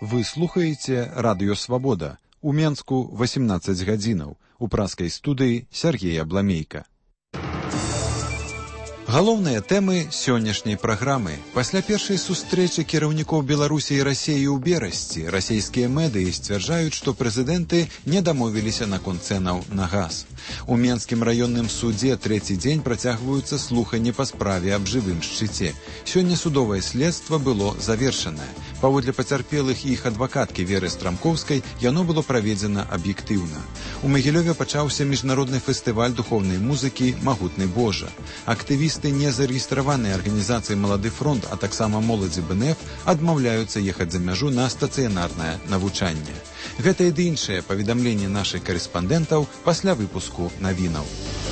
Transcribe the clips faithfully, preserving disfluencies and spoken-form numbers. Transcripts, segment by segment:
Вы слухаеце радыё «Свабода». У Менску восемнадцаць гадзінаў. У праскай студыі Сергей Абламейка. Галоўныя тэмы сённяшняй праграмы. Пасля першай сустрэчы кіраўнікоў Беларусі і Расіі ў Берасці расійскія медыі сцвярджаюць, што прэзідэнты не дамовіліся наконт цэнаў на газ. У Менскім раённым судзе трэці дзень працягваюцца слуханні па справе аб жывым шчыце. Сёння судовае следства было завершанае. Паводле пацярпелых і іх адвакаткі Веры Страмкоўскай, яно было праведзена аб'ектыўна. У Магілёве пачаўся міжнародны фестываль духоўнай музыкі «Магутны Божа». Актывісты незарэгістраванай арганізацыі «Малады фронт», а таксама моладзі бэ эн эф адмаўляюцца ехаць за мяжу на стацыянарнае навучанне. Гэта і ды іншае паведамленне нашых карэспандэнтаў пасля выпуску навінаў.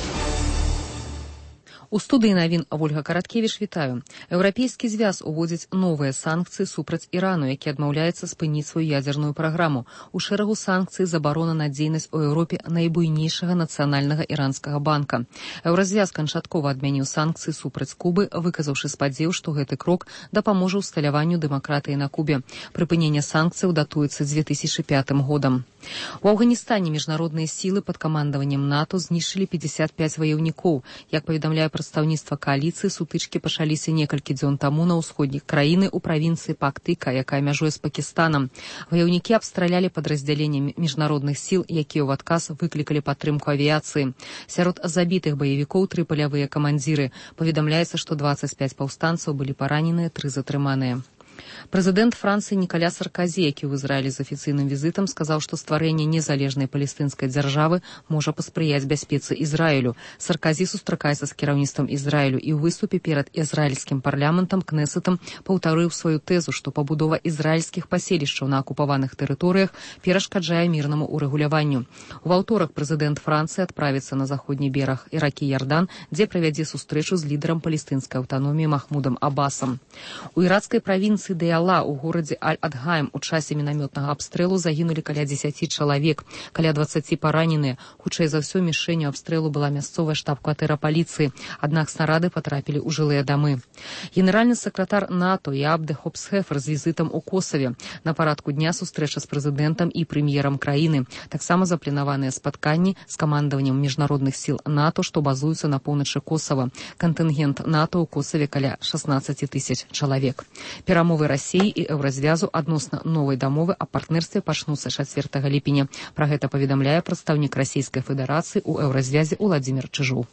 У студыі навін Ольга Караткевіч, вітаю. Еўрапейскі звяз уводзіць новыя санкцыі супраць Ірану, які адмаўляецца спыніць сваю ядзерную праграму. У шэрагу санкцый забарона на дзейнасць у Еўропе найбуйнейшага нацыянальнага іранскага банка. Еўразвяз канчаткова адмяніў санкцыі супраць Кубы, выказаўшы спадзеў, што гэты крок дапаможа ўсталяванню дэмакратыі на Кубе. Прыпыненне санкцыяў датуецца дзве тысячы пятым годам. У Афганістане міжнародныя сілы пад камандаваннем НАТО знішчылі пятьдесят пять ваяўнікоў. Як паведамляе прадстаўніцтва кааліцыі, сутычкі пачаліся некалькі дзён таму на ўсходні краіны ў правінцыі Пактыка, якая мяжуе з Пакістанам. Ваяўнікі абстралялі падраздзяленні міжнародных сіл, якія ў адказ выклікалі падтрымку авіяцыі. Сярод забітых баевікоў тры палявыя камандзіры. Паведамляецца, што дваццаць пять паўстанцаў былі параненыя, тры затрыманыя. Прэзідэнт Францыі Нікаля Сарказі, які ў Ізраілі з афіцыйным візітам, сказаў, што стварэнне незалежнай палестынскай дзяржавы можа паспрыяць бяспецы Ізраілю. Сарказі сустракаецца з кіраўніцтвам Ізраілю і ў выступе перад ізраільскім парламентам Кнесетам паўтарыў сваю тэзу, што пабудова ізраільскіх паселішчаў на акупаваных тэрыторыях перашкаджае мірнаму ўрэгуляванню. У аўторак прэзідэнт Францыі адправіцца на заходні бераг ракі Ярдан, дзе правядзе сустрэчу з лідарам палестынскай аўтаноміі Махмудам Абасам. У іракскай правінцыі Дыяла у горадзе Аль-Адгайм у часе мінамётнага абстрэлу загінулі каля дзесяці чалавек, каля дваццаці параненыя. Хутчэй за ўсё мішэнню абстрэлу была мясцовая штаб-кватэра паліцыі, аднак снарады патрапілі ў жылыя дамы. Генеральны сакратар НАТО Яабде Хопсхефер з візітам у Косаве. На парадку дня сустрэча з прэзідэнтам і прэм'ерам краіны. Таксама запланаваныя спатканні з камандаваннем міжнародных сіл НАТО, што базуюцца на поўначы Косава. Кантынгент НАТО ў Косаве каля шаснаццаць тысяч чалавек. Перамовы Расіі і Еўразвязу адносна новай дамовы аб партнерстве пачнуцца чацвёртага ліпеня. Пра гэта паведамляе прадстаўнік Расійскай Федэрацыі ў Еўразвязе Уладзімір Чыжоў.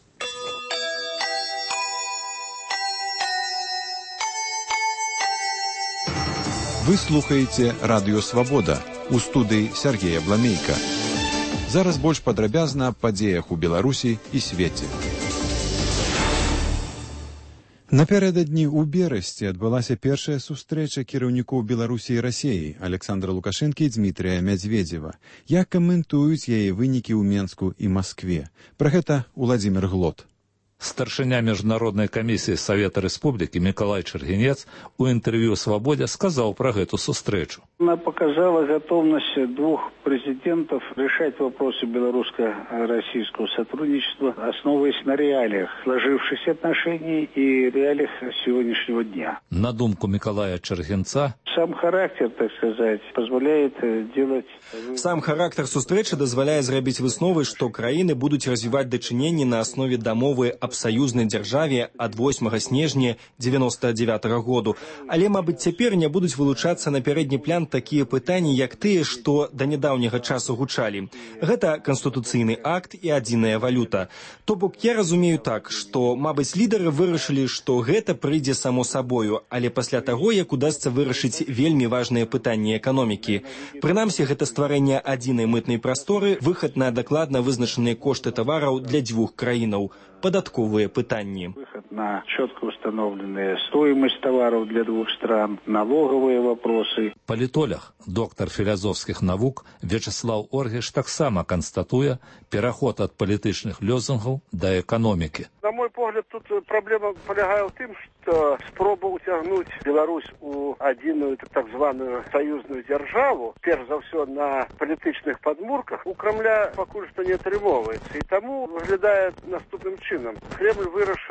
Вы слухаеце радыё «Свабода». У студыі Сергей Абламейка. Зараз больш падрабязна аб падзеях у Беларусі і свеце. Напярэдадні ў Берасці адбылася першая сустрэча кіраўнікоў Беларусі і Расіі Александра Лукашэнкі і Дмітрыя Мядзведзева. Як каментуюць яе вынікі ў Менску і Маскве? Пра гэта Уладзімір Глот. Старшыня міжнароднай камісіі Савета Рэспублікі Мікалай Чаргінец у інтэрв'ю «Свабодзе» сказаў пра гэту сустрэчу. Она показала готовность двух президентов решать вопросы белорусско-российского сотрудничества, основываясь на реалиях сложившихся отношений и реалиях сегодняшнего дня. На думку Миколая Чаргінца, сам характер, так сказать, позволяет делать... Сам характер сустрэчы дазваляе зрабіць высновы, што краіны будуць развіваць дачыненні на аснове дамовы аб саюзнай дзяржаве ад восьмага снежня дзевяноста дзявятага году. Але, мабыць, цяпер не будуць вылучацца на пярэдні план такія пытанні, як тыя, што да нядаўняга часу гучалі. Гэта канстытуцыйны акт і адзіная валюта. То бок я разумею так, што, мабыць, лідары вырашылі, што гэта прыйдзе само сабою, але пасля таго, як удасца вырашыць вельмі важныя пытанні эканомікі. Прынамсі, гэта стварэнне адзінай мытнай прасторы, выхад на дакладна вызначаныя кошты тавараў для дзвюх краінаў. Податковые пытанні. Выход на четко установленная стоимость товаров для двух стран, налоговые вопросы. Палітолог, доктор філазофскіх навук Вячеслав Оргіш таксама канстатуе пераход ад палітычных лозунгаў да эканомікі. На мой погляд, тут проблема полягае ў тым, што спроба ўцягнуць Беларусь у адзіную так званую саюзную дзяржаву, перш за ўсё на палітычных падмурках, у Крамля пакуль што не атрымоўваецца. І таму выглядае наступным чынам. Кремль вырашыў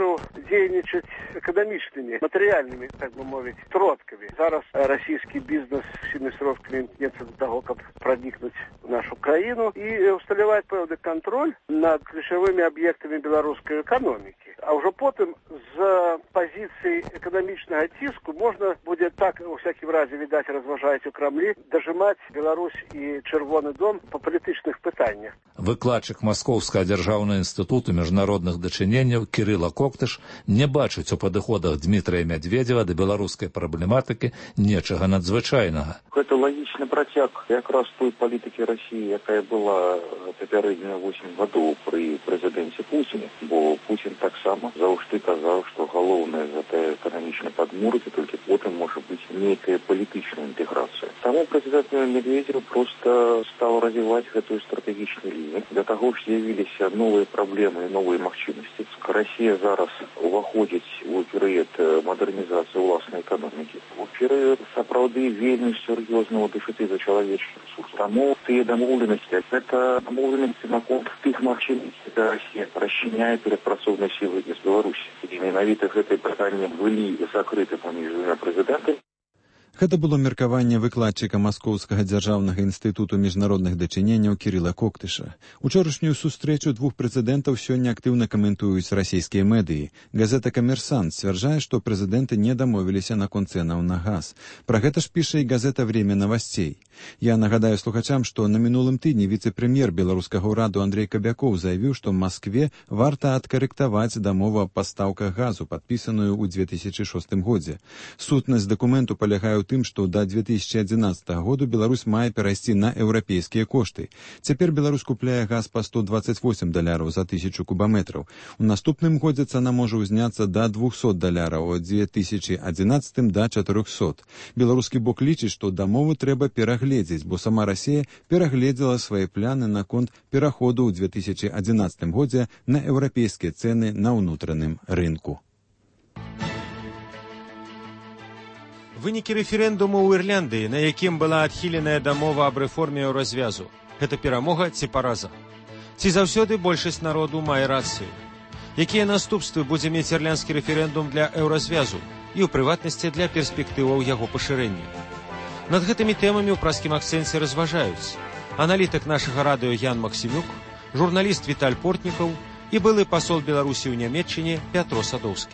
дзейнічаць эканамічнымі, матэрыяльнымі, так бы мовіць, сродкамі. Зараз расійскі бізнес всімі сродкамі імкнецца до таго, каб пранікнуць в нашу краіну і усталяваць пэўны кантроль над ключавымі аб'ектамі беларускай эканомікі. А ўжо потым з пазіцыі эканамічнага ціску можна будзе так, у всякім разе, відаць, разважаюць у Крамлі, дажымаць Беларусь і Чырвоны дом па палітычных пытаннях. Выкладчык Маскоўскага дзяржаўнага інстытуту міжнародных дачыненняў Кірыла Коктыш не бачыць у падыходах Дмітрыя Мядведзева да беларускай праблематыкі нечага надзвычайнага. Гэта лагічны працяг якраз той палітыкі Расіі, якая была папярэднія восем гадоў пры прэзідэнце Пуціне, бо Пуцін таксама заўжды казаў, што галоўнае гэта эканамічна падмурыць, толькі потым можа быць нейкая палітычная інтэграцыя. Таму прэзідэнт Медведзев просто стаў развіваць гэтую стратэгічную лінію. Для таго ж з'явіліся новыя праблемы і новыя магчымасці. Расія зараз уваходзіць у перыяд мадэрнізацыі ўласнай эканомікі. У перыяд сапраўды вельмі сур'ёзнага дэфіцыту чалавечых рэсурсаў. Таму тыя дамоўленасці, гэта дамоўленасці наконт тых магчымасцей, які Расія расчыняе перад працоўнай сілай з Беларусі. І менавіта гэтыя пытанні былі закрыты паміж двума прэзідэнтамі. Гэта было меркаванне выкладчыка Маскоўскага дзяржаўнага інстытуту міжнародных дачыненняў Кірыла Коктыша. Учорашнюю сустрэчу двух прэзідэнтаў сёння актыўна каментуюць расійскія медыі. Газета «Камерсант» сцвярджае, што прэзідэнты не дамовіліся наконт цэнаў на газ. Пра гэта ж піша і газета «Время новостей». Я нагадаю слухачам, што на мінулым тыдні віцэ-прэм'ер беларускага ўраду Андрей Кабякоў заявіў, што Маскве варта адкарэктаваць дамову аб пастаўках газу, падпісаную ў две тысячы шостым годзе. Сутнасць дакументу палягае ў тым, што да две тысячы адзінаццатага году Беларусь мае перайсці на еўрапейскія кошты. Цяпер Беларусь купляе газ па сто дваццаць восем даляраў за тысячу кубаметраў. У наступным годзе цана можа ўзняцца да двухсот даляраў, у две тысячы адзінаццатым да чатырохсот. Беларускі бок лічыць, што дамову трэба перагледзець, бо сама Расія перагледзела свае планы наконт пераходу ў две тысячы адзінаццатым годзе на еўрапейскія цэны на ўнутраным рынку. Вынікі рэферэндуму ў Ірландыі, на якім была адхіленая дамова аб рэформе еўразвязу. Гэта перамога ці параза? Ці заўсёды большасць народу мае рацыю? Якія наступствы будзе мець ірландскі рэферэндум для еўразвязу і, ў прыватнасці, для перспектываў яго пашырэння? Над гэтымі тэмамі ў праскім акцэнце разважаюць аналітык нашага радыё Ян Максімюк, журналіст Віталь Портнікаў і былы пасол Беларусі ў Нямецчыне Пятро Садоўскі.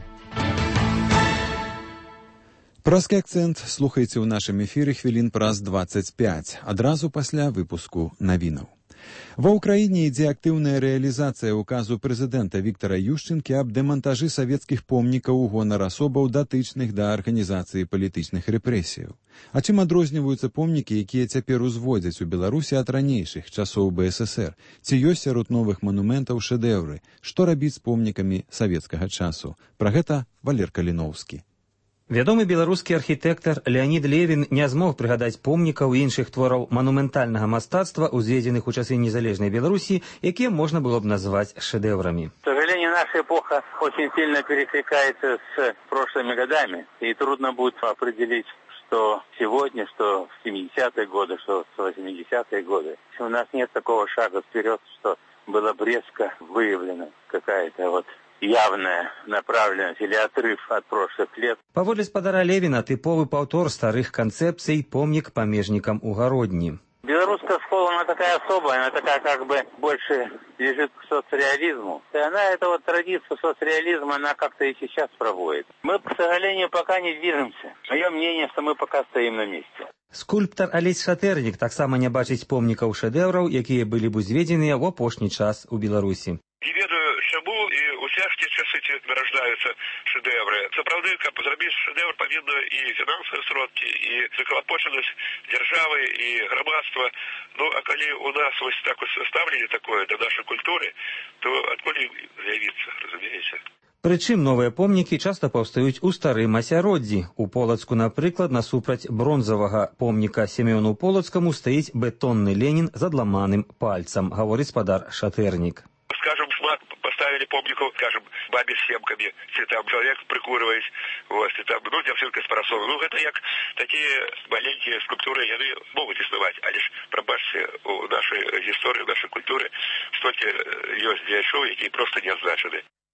Праскі акцэнт слухайце ў нашым эфіры хвілін праз дваццаць пяць, адразу пасля выпуску навінаў. Ва ўкраіне ідзе актыўная рэалізацыя указу прэзідэнта Віктара Ющэнкі аб дэмантажы савецкіх помнікаў у гонар асобаў, датычных да арганізацыі палітычных рэпрэсіяў. А чым адрозніваюцца помнікі, якія цяпер узводзяць у Беларусі ад ранейшых часоў бэ эс эс ер? Ці ёсць сярод новых манументаў шэдэўры? Што рабіць з помнікамі савецкага часу? Пра гэта Валер Каліноўскі. Вядомы беларускі архітэктар Леонід Левін не змог прыгадаць помнікаў і іншых твораў манументальнага мастацтва, узведзеных у часы незалежнай Беларусі, якія можно было б назваць шэдэўрамі. К сожалению, наша эпоха очень сильно перекликается с прошлыми годами, и трудно будет определить, что сегодня, что в семидесятые годы, что в восьмидесятые годы. У нас нет такого шага вперед, что было бы резко выявлена какая-то вот явная направленность или отрыв от прошлых лет. Паводле спадара Левіна, тыповы паўтор старых канцэпцый помнік памежнікам у Гародні. Белорусская школа, она такая особая, она такая как бы больше лежит к соцреализму. И она, эта вот традиция соцреализма, она как-то и сейчас проводит. Мы, к сожалению, пока не движемся. Мое мнение, что мы пока стоим на месте. Скульптар Алесь Шатэрнік таксама не бачыць помнікаў шэдэўраў, якія былі б узведзеныя ў апошні час у Беларусі. Не ведаю, чаму і ў цяжкія часы ці нараджаюцца шэдэўры. Сапраўды, каб зрабіць шэдэўр, павінна і фінансавыя сродкі, і заклапочанасць дзяржавы і грамадства. Ну, а калі у нас вось так вось стаўленне такое да нашай культуры, то адкуль з'явіцца, разумееце? Прычым новыя помнікі часта паўстаюць у старым асяроддзі. У Полацку, напрыклад, насупраць бронзавага помніка Семёну Полацкаму стаіць бетонны Ленін з адламаным пальцам, гаворыць спадар Шатэрнік. Скажем, шмат поставили помников, скажем, бабе с семками, ці там человек прикурываясь, вот, і там, ну, дзяўчынка з парасолем. Ну, гэта як такие маленькие скульптуры, яны могуць існаваць, але ж, прабачце, у нашай гісторыі, у нашай культуры столькі ёсць дзеячоў, якія просто не адзначаны.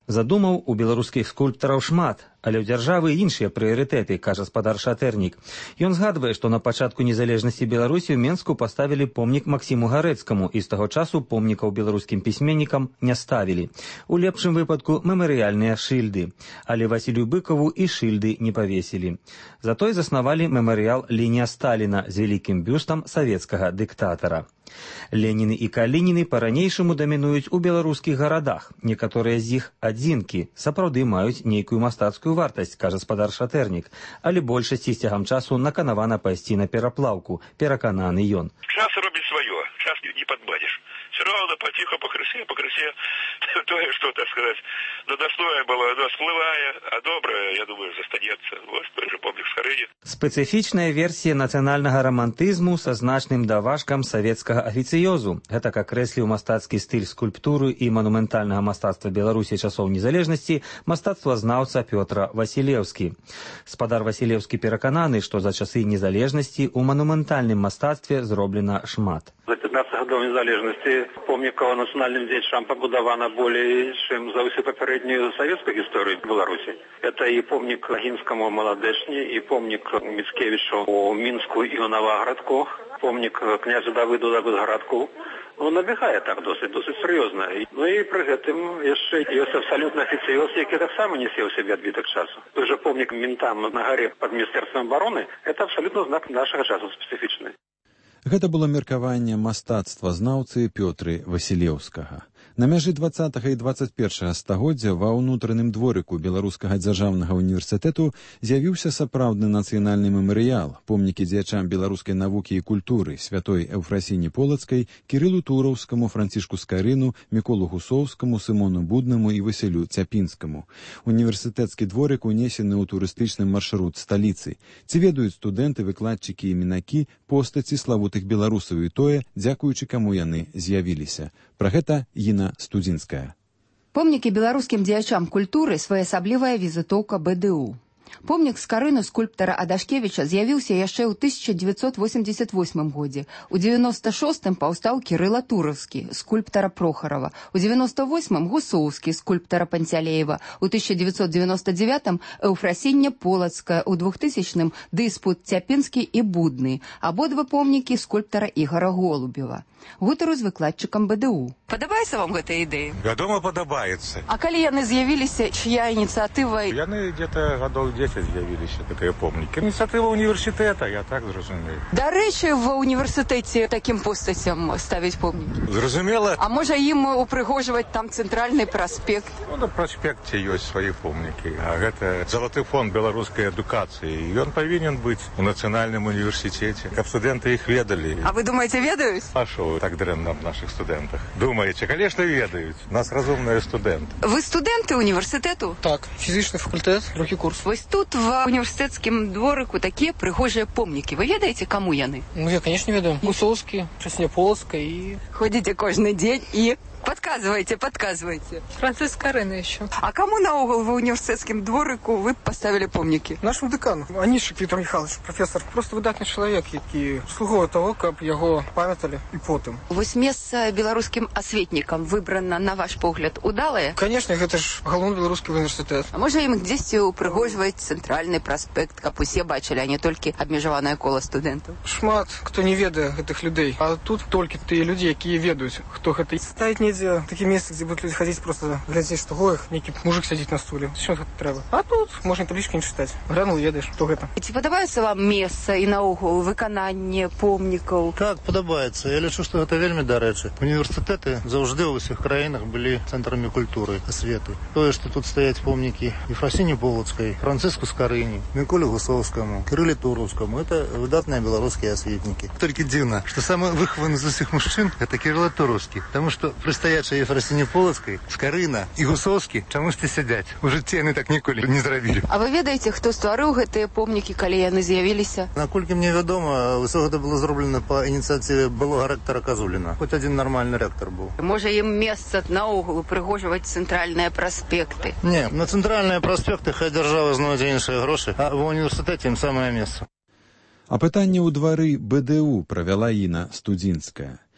Задумаў у беларускіх скульптараў шмат, але ў дзяржавы іншыя прыярытэты, кажа спадар Шатэрнік. Ён згадвае, што на пачатку незалежнасці Беларусі ў Менску паставілі помнік Максіму Гарэцкаму, і з таго часу помнікаў беларускім пісьменнікам не ставілі. У лепшым выпадку мемарыяльныя шыльды, але Васілю Быкаву і шыльды не павесілі. Затой заснавалі мемарыял Ленія Сталіна з вялікім бюстам савецкага дыктатара. Леніны і Калініны па-ранейшаму дамінуюць у беларускіх гарадах. Некаторыя з іх адзінкі сапраўды маюць нейкую мастацкую вартасць, кажа спадар Шатэрнік, але большасці з цягам часу наканавана пайсці на пераплаўку, перакананы ён. Час робіць сваё, час не падбадзіш. Все равно потихо, по крысе, по крысе, то, что, так сказать, доносное было, оно всплывая, а доброе, я думаю, застанется. Вот той же помнік Скарыні. Спецыфічная версія нацыянальнага рамантызму са значным даважкам савецкага афіцыёзу. Гэта акрэсліў мастацкі стыль скульптуры і манументальнага мастацтва Беларусі часоў незалежнасці мастацтвазнаўца Пётр Васілеўскі. Спадар Васілеўскі перакананы, што за часы незалежнасці ў манументальным мастацтве зроблена шмат. За пятнадцать годов незалежности помнікаў национальным дзеячам пабудавана более, чем за всю папярэднюю советскую историю Беларуси. Это и помнік Лагинскому Молодечне, и помнік Мицкевичу у Минску и у Новоградку, помнік князю Давыду Давыдградку. Ну, набегае так досыць, досыць серьезно. Ну и при гэтым яшчэ ёсць абсолютно официоз, які так само несе ў себе адбітак часу. Той же помнік ментам на горе под Министерством обороны, это абсолютно знак нашего часу специфичный. Гэта было меркаванне мастацтвазнаўцы Пётры Васілеўскага. На мяжы дваццатага і дваццаць першага стагоддзя ва ўнутраным дворыку Беларускага дзяржаўнага універсітэту з'явіўся сапраўдны нацыянальны мемарыял, помнікі дзеячам беларускай навукі і культуры святой Эўфрасіні Полацкай, Кірылу Тураўскаму, Францішку Скарыну, Міколу Гусоўскаму, Сымону Буднаму і Васілю Цяпінскаму. Універсітэцкі дворык унесены ў турыстычны маршрут сталіцы. Ці ведаюць студэнты, выкладчыкі і мінакі постаці славутых беларусаў і тое, дзякуючы каму яны з'явіліся. Пра гэта Іна Студзінская. Помнікі беларускім дзеячам культуры своеасаблівая візітоўка бэ дэ у. Помнік Скарыну скульптара Адашкевіча з'явіўся яшчэ ў тысяча дзевяцьсот восемьдесят восьмым годзе. У девяносто шостым паўстаў Кірыла Тураўскі, скульптара Прохарова. У девяносто восьмым Гусоўскі, скульптара Панцялеева. У тысяча девятьсот девяносто девятым Эўфрасіння Полацкая. У двухтысячным Дыспут Цяпінскі і Будны. Абодва помнікі скульптара Ігора Голубева. Гутару з выкладчыкам бэ дэ у. Падабаецца вам гэтая ідэя? Вядома, падабаецца. А калі яны з'явіліся, чья ініцыятыва? Яны где-то гадоў дзесяць з'явіліся, такія помнікі. Ініцыятыва універсітэта, я так зразумею. Дарэчы, ва універсітэце такім постацям ставіць помнікі? Зразумела. А можа ім упрыгожваць там цэнтральны праспект? Ну, на праспекце ёсць свае помнікі. А гэта залаты фонд беларускай адукацыі. Ён павінен быць у нацыянальным універсітэце, каб студэнты іх ведалі. А вы думаеце, ведаюць? А шо так дрэнна в наших студентах? Думаете, конечно, ведают. Нас разумные студенты. Вы студенты университету? Так, физичный факультет, другі курс. Вось тут в універсітэцкім дворыку такія прыгожыя помнікі. Вы ведаеце, каму яны? Ну, я, конечно, ведаю. Гусоўскі, Часня Полацкая и... Ходите кожны дзень и... Подказывайте, подказывайте. Франциск Скарына еще. А кому наогул в университетском дворику вы поставили помники? Нашему декану. Анишек Віктор Михайлович, профессор. Просто выдатный человек, який слугує того, каб його пам'ятали і потім. Вось месца беларускім асветнікам выбрана, на ваш погляд, удалае? Конечно, гэта ж галоўны беларускі універсітэт. А можа ім дзесьці упрыгожваць цэнтральны праспект, каб усе бачылі, а не толькі абмежаванае кола студэнтаў? Шмат хто не ведае гэтых людей, а тут толькі тыя людзі, якія ведаюць, хто гэта. Ставіць недзе такие места, где будут люди ходить, просто глядеть, что гоих, некий мужик сидит на стуле. Что это треба? А тут можно таблички не читать. Глянул, ведаешь, кто это. Ці падабаецца вам месца і наогул выкананне помнікаў? Так, падабаецца. Я лічу, што гэта вельмі дарэчы. Універсітэты заўжды ў усіх краінах былі цэнтрамі культуры, асветы. Тое, што тут стаяць помнікі Ефрасіні Полацкай, Франциску Скарыні, Міколе Гусоўскаму, Кірыле Тураўскаму, это выдатныя беларускія асветнікі. Толькі дзіўна, што самы выхаваны з усіх мужчын гэта Кірыле Тураўскі, таму што прыстаячыя Ефрасіні Полацкай, Скарына і Гусоўскі чамусьці сядзяць. У жыцці яны так ніколі не зрабілі. А вы ведаеце, хто стварыў гэтыя помнікі, калі яны з'явіліся? Наколькі мне вядома, ўсё гэта было зроблена па ініцыятыве былога рэктара Казуліна. Хоць адзін нармальны рэктар быў. Можа ім месца наогул упрыгожваць цэнтральныя праспекты? Не, на цэнтральныя праспекты хай дзяржава знойдзе іншыя грошы, а ва універсітэце ім самае месца. А пытанне ў двары бэ дэ у правяла Іна Студзінская.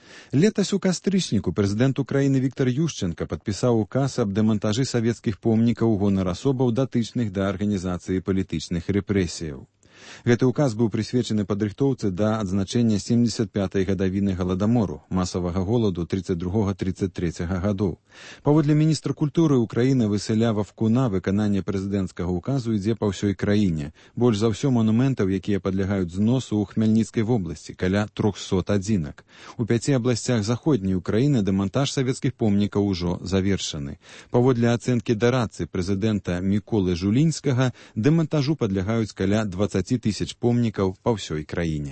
Летась у кастрычніку прэзідэнт Украіны Віктор Ющенка падпісаў указ аб дэмантажы савецкіх помнікаў у гонар асобаў, датычных да арганізацыі палітычных рэпрэсіяў. Гэты указ быў прысвечаны падрыхтоўцы да адзначэння семдзесят пятай гадавіны галадамору, масавага голаду тридцать другога тридцать трэцяга гадоў. Паводле міністра культуры Украіны Васіля Вавкуна, выкананне прэзідэнцкага указу ідзе па ўсёй краіне. Больш за ўсё манументаў, якія падлягаюць зносу ў Хмельніцкай вобласці, каля трохсот адзінак. У пяці абласцях заходняй Украіны дэмантаж савецкіх помнікаў ужо завершаны. Паводле ацэнкі дарадцы прэзідэнта Міколы Жулінскага, дэмантажу падлягаюць каля дваццаць тысяч помнікаў па ўсёй краіне.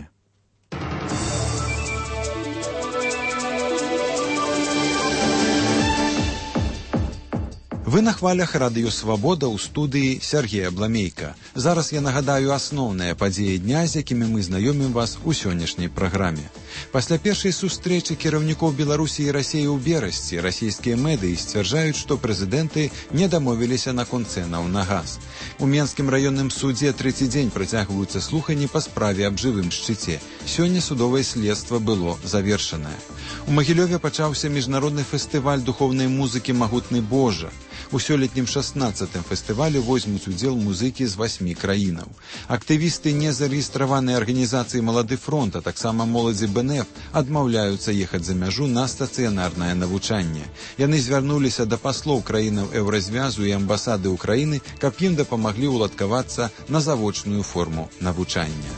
Вы на хвалях радыё «Свабода» ў студыі Сергея Бламейка. Зараз я нагадаю асноўныя падзеі дня, з якімі мы знаёмім вас у сённяшняй праграме. Пасля першай сустрэчы кіраўнікоў Беларусі і Расіі ў Берасці расійскія медыі сцвярджаюць, што прэзідэнты не дамовіліся наконт цэнаў на газ. У Менскім раённым судзе трэці дзень працягваюцца слуханні па справе аб жывым шчыце. Сёння судовае следства было завершанае. У Магілёве пачаўся міжнародны фестываль духоўнай музыкі «Магутны Божа». У сёлетнім шаснаццатым фестывалю возьмуць удзел музыкі з васьмі краінаў. Актывісты незарэгістраванай арганізацыі «Малады фронт», а таксама моладзі бэ эн эф адмаўляюцца ехаць за мяжу на стацыянарнае навучанне. Яны звярнуліся да паслоў краінаў Еўразвязу і амбасады Украіны, каб ім дапамаглі ўладкавацца на завочную форму навучання.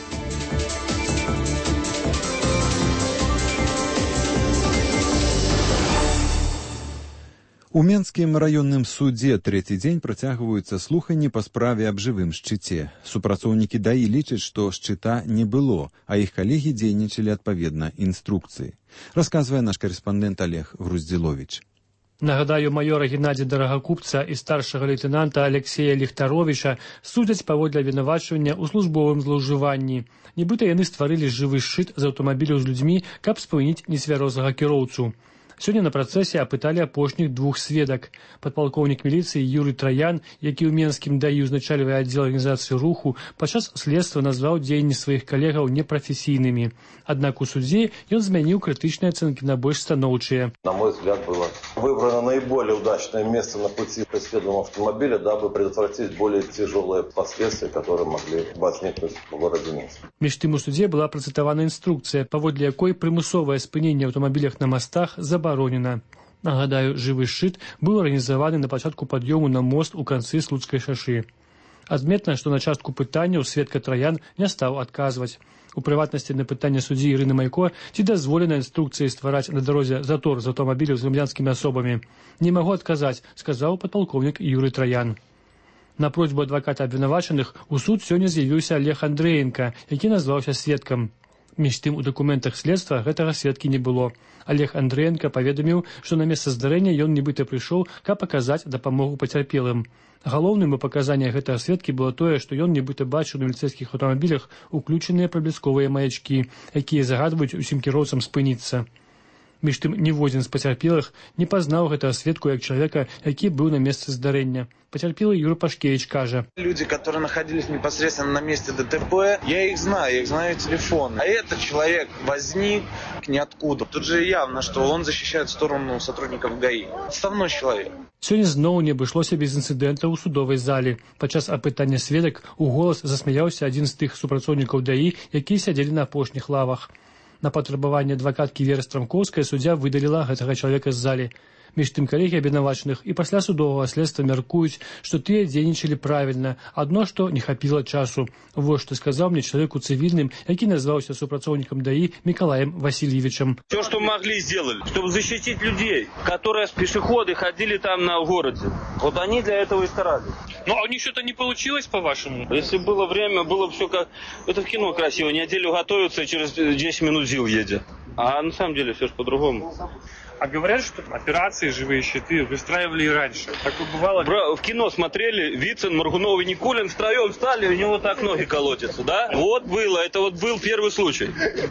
У Менскім раённым судзе трэці дзень працягваюцца слуханні па справе аб жывым шчыце. Супрацоўнікі даі лічаць, што шчыта не было, а іх калегі дзейнічалі адпаведна інструкцыі. Расказвае наш карэспандэнт Олег Груздзіловіч. Нагадаю, майора Геннадзя Дарагакупца і старшага лейтэнанта Алексея Ліхтаровіча судзяць паводле абвінавачвання ў службовым злоўжыванні. Нібыта яны стварылі жывы шчыт з аўтамабіляў з людзьмі, каб спыніць нецвярозага кіроўцу. Сёння на працэсе апыталі апошніх двух сведак. Падпалкоўнік міліцыі Юрый Траян, які ў Менскім даі ўзначальвае аддзел арганізацыі руху, падчас следства назваў дзеянні сваіх калегаў непрафесійнымі. Аднак у судзе ён змяніў крытычныя ацэнкі на больш станоўчыя. На мой взгляд, было выбрано наиболее удачное место на пути преследуемого автомобиля, дабы предотвратить более тяжелые последствия, которые могли возникнуть в городе Минск. Між тым у судзе была працытавана інструкцыя, паводле якой прымусовае спыненне аўтамабілях на мастах забаронена. Нагадаю, жывы шчыт быў арганізаваны на пачатку пад'ёму на мост у канцы Слуцкай шашы. Адметна, што на частку пытанняў сведка Траян не стаў адказваць. У прыватнасці на пытанне суддзі Ірыны Майко, ці дазволена інструкцыі ствараць на дарозе затор з аўтамабіляў з грамадзянскімі асобамі. Не магу адказаць, сказаў падпалкоўнік Юрый Траян. На просьбу адваката абвінавачаных у суд сёння з'явіўся Олег Андрэенка, які назваўся сведкам. Між тым у дакументах следства гэтага сведкі не было. Олег Андрэенка паведаміў, што на месца здарэння ён нібыта прыйшоў, каб аказаць дапамогу пацярпелым. Галоўным у паказаннях гэтага сведкі было тое, што ён нібыта бачыў на міліцэйскіх аўтамабілях уключаныя праблісковыя маячкі, якія загадваюць усім кіроўцам спыніцца. Між тым ніводзін з пацярпелых не пазнаў гэтага сведку як чалавека, які быў на месцы здарэння. Потерпелый Юра Пашкевич кажа. Люди, которые находились непосредственно на месте ДТП, я их знаю, я их знаю телефон. А этот человек возник ниоткуда. Тут же явно, что он защищает сторону сотрудников ГАИ. Отставной человек. Сёння зноў не абышлося без інцыдэнта ў судовай зале. Падчас апытання сведак у голас засмяяўся адзін з тых супрацоўнікаў ДАІ, якія сядзелі на апошніх лавах. На патрабаванне адвакаткі Веры Страмкоўскай суддзя выдаліла гэтага чалавека з залі. Між тым калегі абвінавачаных і пасля судовага следства мяркуюць, што тыя дзейнічалі правільна, адно што не хапіла часу. Вось што сказаў мне чалавек у цывільным, які назваўся супрацоўнікам ДАИ Миколаем Васильевичем. Все, что могли, сделали, чтобы защитить людей, которые с пешеходы ходили там на городе. Вот они для этого и старались. Ну, а у них что-то не получилось, по-вашему? Если было время, было все как... Это в кино красиво. Неделю готовятся и через десять минут ЗИЛ едет. А на самом деле все же по-другому. А говорят, что операции «Живые щиты» выстраивали и раньше. Такое бывало? Бра, в кино смотрели, Вицин, Моргунов и Никулин втроем встали, у него так ноги колотятся, да? Вот было, это вот был первый случай.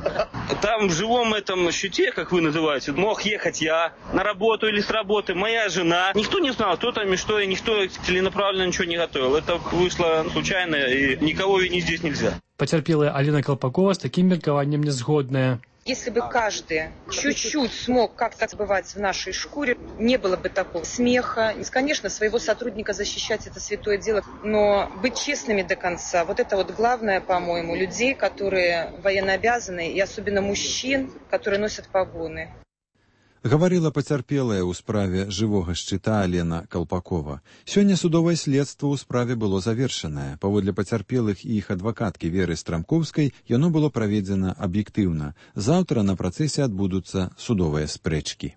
Там в живом этом щите, как вы называете, мог ехать я на работу или с работы, моя жена. Никто не знал, кто там и что, и никто целенаправленно ничего не готовил. Это вышло случайно, и никого винить здесь нельзя. Потерпелая Алина Колпакова с таким меркованием не згодная. Если бы каждый чуть-чуть смог как-то бывать в нашей шкуре, не было бы такого смеха. Конечно, своего сотрудника защищать — это святое дело, но быть честными до конца — вот это вот главное, по-моему, людей, которые военнообязаны, и особенно мужчин, которые носят погоны. Гаварыла пацярпелая ў справе жывога шчыта Алена Калпакова. Сёння судовае следства ў справе было завершанае. Паводле пацярпелых і іх адвакаткі Веры Страмкоўскай яно было праведзена аб'ектыўна. Заўтра на працэсе адбудуцца судовыя спрэчкі.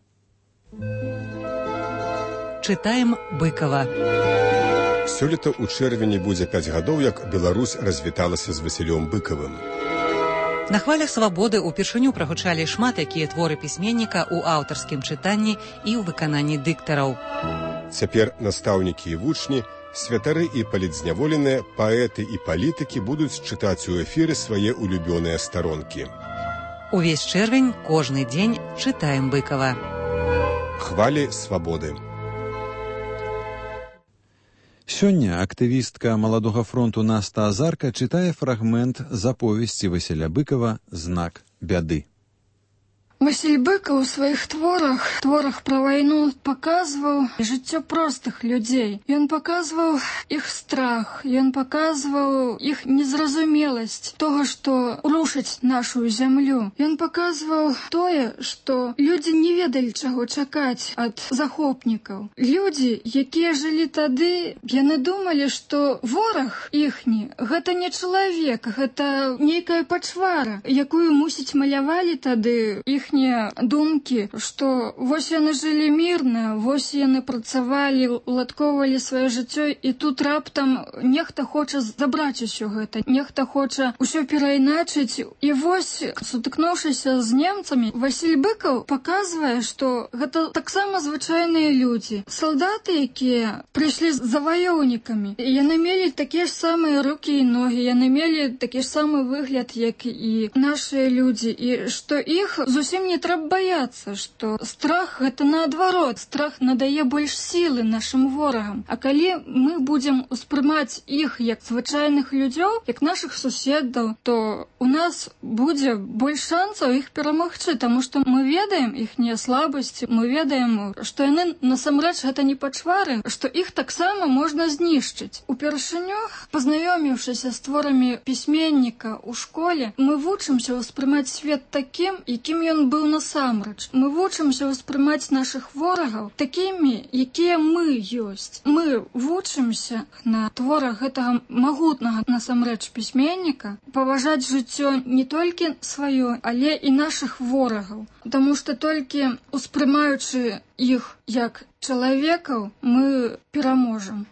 Чытаем Быкова. Сёлета ў чэрвені будзе пяць гадоў, як Беларусь развіталася з Васілём Быкавым. На хвалях свабоды ўпершыню прагучалі шмат якія творы пісьменніка ў аўтарскім чытанні і ў выкананні дыктараў. Цяпер настаўнікі і вучні, святары і палітзняволеныя, паэты і палітыкі будуць чытаць у эфіры свае улюбёныя старонкі. Увесь чэрвень, кожны дзень чытаем Быкава. Хвалі свабоды. Сёння актывістка Маладога фронту Наста Азарка чытае фрагмент з аповесці Васіля Быкава «Знак бяды». Васіль Быкаў у сваіх творах, творах пра вайну паказваў жыццё простых людзей. Ён паказваў іх страх, ён паказваў іх незразумеласць того, што рушыць нашу зямлю. Ён паказваў тое, што людзі не ведалі, чаго чакаць ад захопнікаў. Людзі, якія жылі тады, яны думалі, што вораг іхні — гэта не чалавек, гэта нейкая пачвара, якую, мусіць, малявалі тады іх думкі, што вось яны жылі мірна, вось яны працавалі, уладкоўвалі сваё жыццё, і тут раптам нехта хоча забраць усё гэта, нехта хоча ўсё перайначыць. І вось, сутыкнуўшыся з немцамі, Васіль Быкаў паказвае, што гэта таксама звычайныя людзі. Салдаты, якія прыйшлі з заваёўнікамі, яны мелі такія ж самыя рукі і ногі, яны мелі такі ж самы выгляд, як і нашыя людзі, і што іх зусім не трэба баяцца, што страх — гэта наадварот, страх надае больш сілы нашым ворагам. А калі мы будзем успрымаць іх як звычайных людзей, як нашых суседаў, то у нас будзе больш шансаў іх перамагчы, таму што мы ведаем іхнія слабасці, мы ведаем, што яны насамрэч гэта не пачвары, што іх таксама можна знішчыць. Упершыню, пазнаёміўшыся з творамі пісьменніка ў школе, мы вучымся ўспрымаць свет такім, якім ён быў насамрэч. Мы вучымся ўспрымаць нашых ворагаў такімі, якія мы ёсць. Мы вучымся на творах гэтага магутнага насамрэч пісьменніка паважаць жыццё не толькі сваё, але і нашых ворагаў. Таму што толькі успрымаючы іх як чалавекаў, мы пераможам.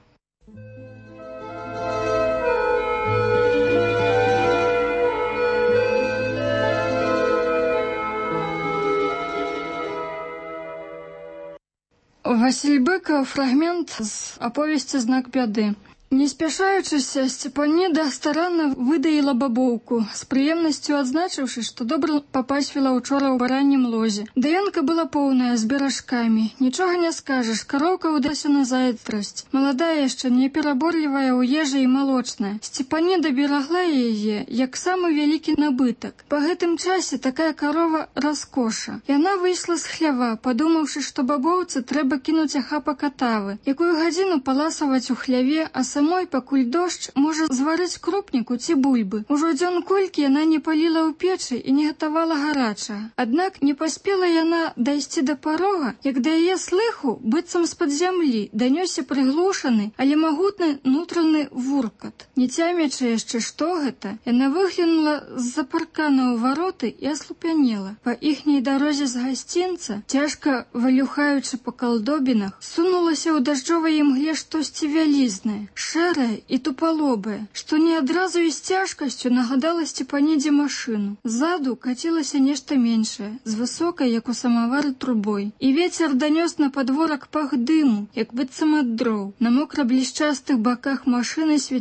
Васіль Быкаў, фрагмент з аповесці «Знак бяды». Не спяшаючыся, Сцепаніда старанна выдаіла бабоўку, з прыемнасцю адзначыўшы, што добра папасвіла ўчора ў бараннім лозе. Даёнка была поўная, з беражкамі. Нічога не скажаш, кароўка ўдалася на зайздрасць. Маладая яшчэ, непераборлівая ў ежы і малочная. Сцепаніда берагла яе, як самы вялікі набытак. Па гэтым часе такая карова раскоша. Яна выйшла з хлява, падумаўшы, што бабоўцы трэба кінуць ахапак атавы, якую гадзіну паласаваць у хляве, а самой, пакуль дождж, можа зварыць крупніку ці бульбы. Ужо дзён колькі яна не паліла ў печы і не гатавала гарачага. Аднак не паспела яна дайсці да парога, як да яе слыху, быццам з-пад зямлі, данёсся прыглушаны, але магутны нутраны вуркат. Не цямячы яшчэ, што гэта, яна выглянула з-за паркана ў вароты і аслупянела. Па іхняй дарозе з гасцінца, цяжка валюхаючы па калдобінах, сунулася ў дажджовай імгле штосьці вялізнае, шэрае і тупалобае, што не адразу і з цяжкасцю нагадала Сцепанідзе машыну. Ззаду кацілася нешта меншае, з высокай, як у самавары, трубой. І вецер данёс на падворак пах дыму, як быццам ад дроў. На мокра-блішчастых баках машыны свяціліся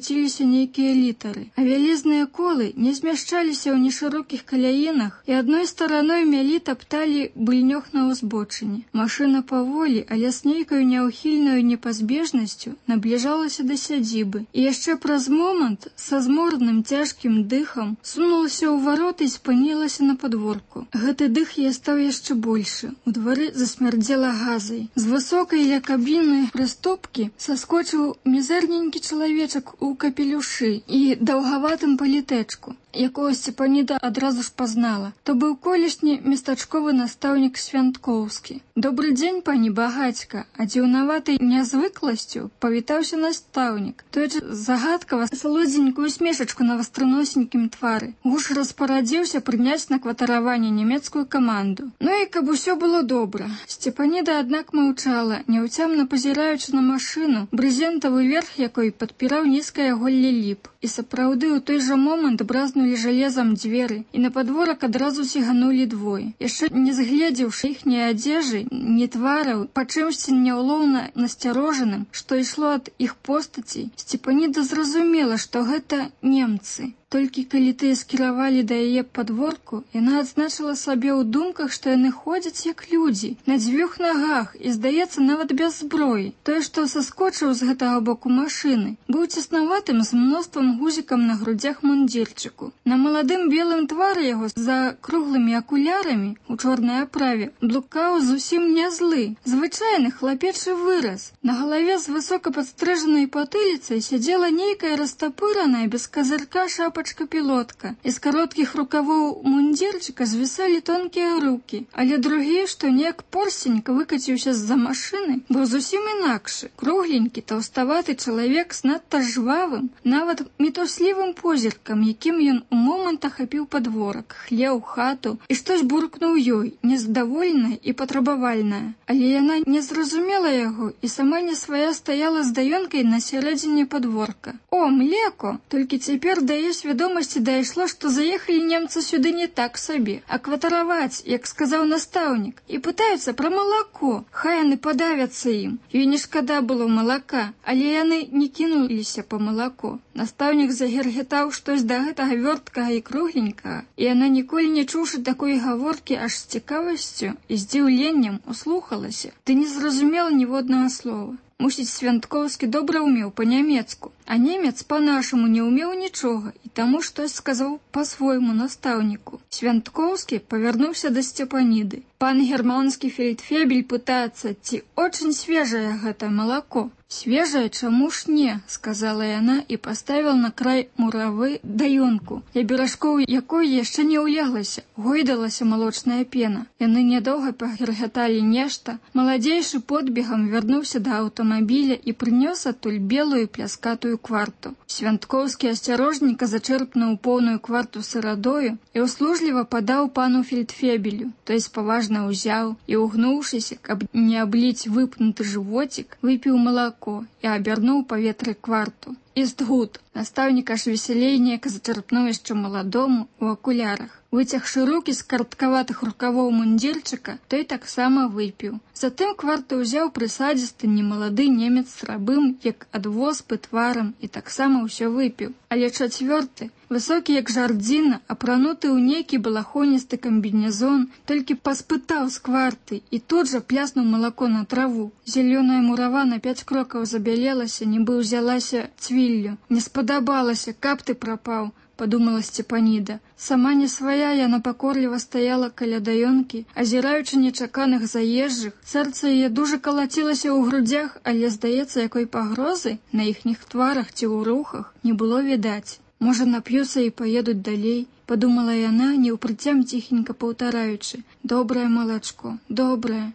нейкія літары, а вялізныя колы не змяшчаліся ў нешырокіх каляінах і адной стараной мялі тапталі быльнёг на ўзбочыне. Машына паволі, але з нейкаю няўхільнаю непазбежнасцю набліжалася да сядзібы і яшчэ праз момант са зморным цяжкім дыхам сунулася ў вароты і спынілася на падворку. Гэты дых яе стаў яшчэ большы. У двары засмярдзела газай. З высокай ля кабіны прыступкі саскочыў мізэрненькі чалавечак у капелюшы і даўгаватым палітэчку, якого Сцепаніда адразу ж пазнала. То быў колішні местачковы настаўнік Свянткоўскі. «Добры дзень, пані багацька!» А дзіўнаватай нязвыкласцю павітаўся настаўнік. Той ж загадкава салодзенькую смешачку на вастраносенькім твары. Гуш распарадзіўся прыняць на кватараванне нямецкую каманду. Ну і каб усё было добра. Сцепаніда, аднак, маўчала, няўцямна пазіраючы на машыну, брызентавы верх якой падпіраў нізкае голле ліп. І сапраўды ў той жа момант бразнулі жалезам дзверы, і на падворак адразу сіганулі двое. Яшчэ не згледзеўшы іхняй адзежы, ні твараў, па чымсьці няўлоўна насцярожаным, што ішло ад іх постацей, Сцепаніда зразумела, што гэта немцы. Толькі калі тыя скіравалі да яе падворку, яна адзначыла сабе ў думках, што яны ходзяць як людзі, на дзвюх нагах і, здаецца, нават без зброі. Той, што саскочыў з гэтага боку машыны, быў цеснаватым з мноствам гузікам на грудзях мундзірчыку. На маладым белым твары яго за круглымі акулярамі у чорнай аправе блукаў зусім не злы, звычайны хлапечы выраз. На галаве з высока падстрыжанай патыліцай сядзела нейкая растапыраная без казырка шапа пілотка. Из кароткіх рукавоў мундзірчыка звісалі тонкія рукі, але другі, што неяк порсенька выкаціўся з-за машыны, быў зусім інакшы. Кругленькі, таўставаты чалавек з надта жвавым, нават мітуслівым позіркам, якім ён у момант ахапіў падворак, хлеў хату і штось буркнуў ёй, нездавольная і патрабавальная. Але яна не зразумела яго і сама не свая стаяла з даёнкай на сярэдзіне падворка. «О, млеко!» Толькі цяпер дае свядомасці дайшло, што заехалі немцы сюды не так сабе, а кватараваць, як сказаў настаўнік, і пытаюцца пра малако. Хай яны падавяцца ім. Ёй не шкада было малака, але яны не кінуліся па малако. Настаўнік загергетаў штось да гэтага вёрткага і кругленькага, і яна, ніколі не чуўшы такой гаворкі, аж з цікавасцю і здзіўленнем услухалася. Ты не зразумела ніводнага слова. Мусіць, Свянткоўскі добра ўмеў па-нямецку, а немец па-нашаму не ўмеў нічога, і таму штось сказаў па-свойму настаўніку. Свянткоўскі павярнуўся да Сцепаніды. Пан германскі фельдфебель пытаецца, ці очень свежае гэта малако. «Свежае, чаму ж не?» – сказала яна і паставіла на край муравы даёнку, ля беражкоў якой яшчэ не ўлеглася, гойдалася малочная пена. Яны нядоўга пагергаталі нешта. Маладзейшы подбегам вярнуўся да аўтамабіля і прынёс адтуль белую пляскатую кварту. Свянткоўскі асцярожненька зачэрпнуў поўную кварту сырадою і услужліва падаў пану фельдфебелю. Той спаважна ўзяў і, угнуўшыся, каб не абліць выпнуты жывоцік, выпіў малако і абярнуў паветры кварту. «Істгуд!» Настаўнік аж весялей неяк зачарпнуў яшчэ маладому ў акулярах. Выцягшы рукі з карткаватых рукавоў мундзірчыка, той таксама выпіў. Затым кварту ўзяў прысадзісты немалады немец з рабым, як ад воспы тварам, і таксама ўсё выпіў. Але чацвёрты, высокі як жардзіна, апрануты ў нейкі балахоністы камбінезон, толькі паспытаў з кварты і тут жа пляснуў малако на траву. Зялёная мурава на пяць крокаў забялелася, нібы ўзялася цвіллю. Не спадабалася, каб ты прапаў, подумала Сцепаніда. Сама не свая яна пакорліва стаяла каля даёнкі, азіраючы нечаканых заезжых. Сэрца яе дужа калацілася ў грудзях, але, здаецца, якой пагрозы на іхніх тварах ці ў рухах не было відаць. Можа, нап'юцца і паедуць далей, подумала яна, неўпрыцям ціхенька паўтараючы: «Добрае малачко, добрае».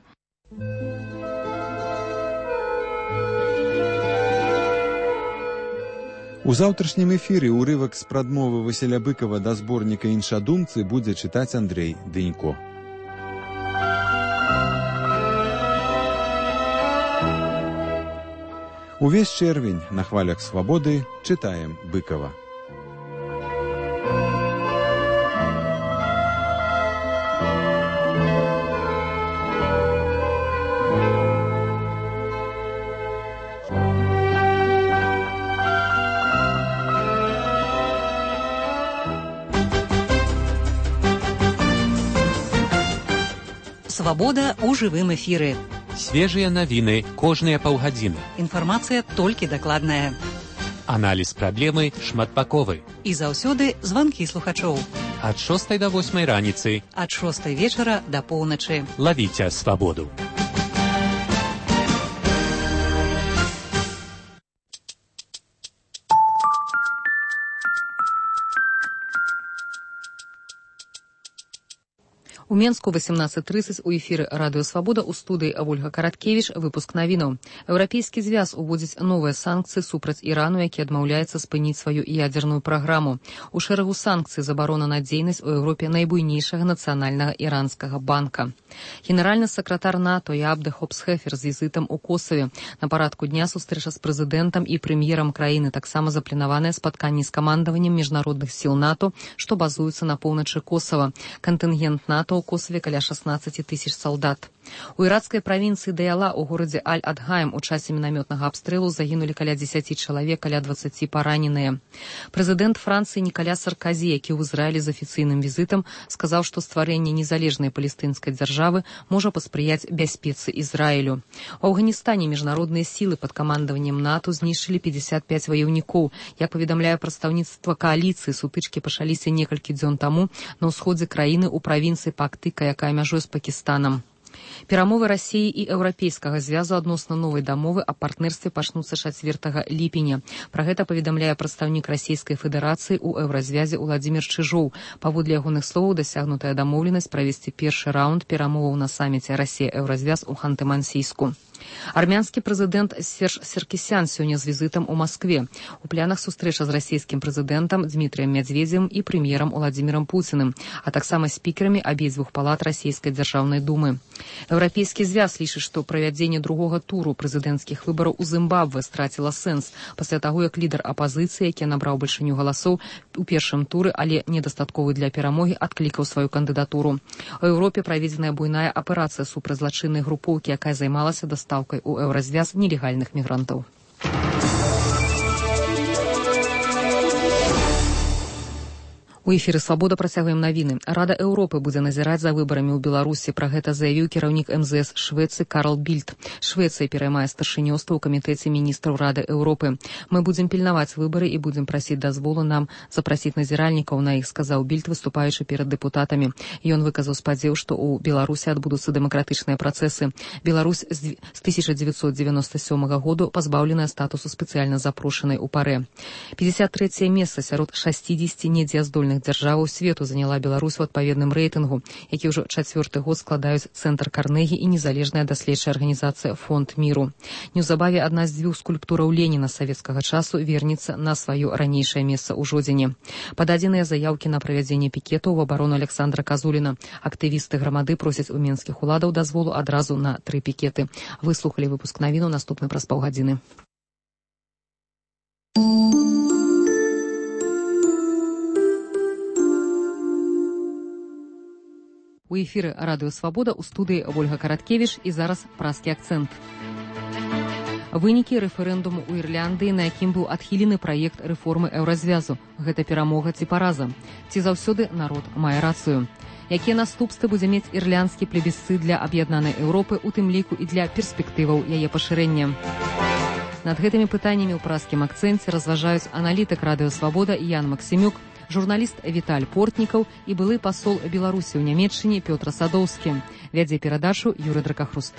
У заўтрашнім эфіры ўрывак з прадмовы Васіля Быкава да зборніка іншадумцы будзе чытаць Андрэй Дынько. Увесь чэрвень на хвалях свабоды чытаем Быкава. Свабода ў жывым эфіры. Свежыя навіны кожныя паўгадзіны. Інфармацыя толькі дакладная. Аналіз праблемы шматбаковы. І заўсёды званкі слухачоў. Ад шостай да восьмай раніцы. Ад шостай вечара да поўначы. Лавіце свабоду. У Менску восемнадцать тридцать у эфіры Радыё Свабода ў студыі Ольга Караткевіч выпуск навінаў. Еўрапейскі звяз уводзіць новыя санкцыі супраць Ірану, які адмаўляецца спыніць сваю ядзерную праграму. У шэрагу санкцый забарона на дзейнасць у Еўропе найбуйнейшага нацыянальнага іранскага банка. Генеральны сакратар НАТО Ябде Хопсхефер з візітам у Косаве. На парадку дня сустрэча з прэзідэнтам і прэм'ерам краіны, таксама запланаванае спатканне з камандаваннем міжнародных сіл НАТО, што базуюцца на поўначы Косава. Кантынгент НАТО у Косаве каля шестнадцать тысяч салдат. У іракскай правінцыі Даяла ў горадзе Аль-Адгаем у часе мінамётнага абстрэлу загінулі каля дзесяці чалавек, каля дваццаці параненыя. Прэзідэнт Францыі Нікаля Сарказі, які ў Ізраілі з афіцыйным візітам, сказаў, што стварэнне незалежнай палестынскай дзяржавы можа паспрыяць бяспецы Ізраілю. У Афганістане міжнародныя сілы пад камандаваннем НАТО знішчылі пятьдесят пять ваяўнікоў. Як паведамляе прадстаўніцтва кааліцыі, сутычкі пачаліся некалькі дзён таму на ўсходзе краіны ў правінцыі Пактыка, якая мяжуе з Пакістанам. Перамовы Расіі і Еўрапейскага звязу адносна новай дамовы аб партнерстве пачнуцца чацвёртага ліпеня. Пра гэта паведамляе прадстаўнік Расійскай Федэрацыі ў Еўразвязе Уладзімір Чыжоў. Паводле ягоных словаў, дасягнутая дамоўленасць правесці першы раунд перамоваў на саміце Расія-Еўразвяз у Ханты-Мансійску. Армянскі прэзідэнт Серж Серкісян сёння з візітам у Маскве. У планах сустрэча з расійскім прэзідэнтам Дмітрыем Мядзведзевым і прэм'ерам Уладзімірам Пуціным, а таксама спікерамі абедзвюх палат расійскай дзяржаўнай думы. Еўрапейскі звяз лічыць, што правядзенне другога туру прэзідэнцкіх выбараў у Зімбабве страціла сэнс пасля таго, як лідар апазіцыі, які набраў бальшыню галасоў у першым туры, але недастатковы для перамогі, адклікаў сваю кандыдатуру. У Еўропе праведзеная буйная аперацыя супраць злачыннай групоўкі, якая займалася дастаўкай у Еўразвяз нелегальных мігрантаў. У эфіры «Свабода» працягваем навіны. Рада Еўропы будзе назіраць за выбарамі ў Беларусі. Пра гэта заявіў кіраўнік эм зэ эс Швецыі Карл Більд. Швецыя пераймае старшынёўства ў камітэце міністраў Рады Еўропы. Мы будзем пільнаваць выбары і будзем прасіць дазволу нам запрасіць назіральнікаў на іх, сказаў Більд, выступаючы перад дэпутатамі. Ён выказаў спадзеў, што ў Беларусі адбудуцца дэмакратычныя працэсы. Беларусь з тысяча дзевяцьсот дзевяноста сёмага году пазбаўленая статусу спецыяльна запрошанай у парэ. пятьдесят трэцяе месца сярод шасцідзесяці недзеяздольных дзяржаваў свету заняла Беларусь у адпаведным рэйтынгу, які ўжо чацвёрты год складаюць Цэнтр Карнегі і незалежная даследчая арганізацыя Фонд міру. Неўзабаве адна з дзвюх скульптураў Леніна савецкага часу вернецца на сваё ранейшае месца ў жодзіне. Пададзеныя заяўкі на правядзенне пікетаў у абарону Александра Казуліна. Актывісты грамады просяць у менскіх уладаў дазволу адразу на тры пікеты. Выслухалі выпуск навінаў, наступны праз паўгадзіны. У эфіры Радыё Свабода ў студыі Ольга Караткевіч і зараз праскі акцэнт. Вынікі рэферэндуму ў Ірляндыі, на якім быў адхілены праект рэформы Еўразвязу. Гэта перамога ці параза? Ці заўсёды народ мае рацыю? Якія наступствы будзе мець ірландскі плебісцыт для аб'яднанай Еўропы, у тым ліку і для перспектываў яе пашырэння? Над гэтымі пытаннямі ў праскім акцэнце разважаюць аналітык Радыё Свабода Ян Максімюк, журналіст Віталь Портнікаў і былы пасол Беларусі ў Нямецчыне Пётр Садоўскі. Вядзе перадачу Юрый Дракахруст.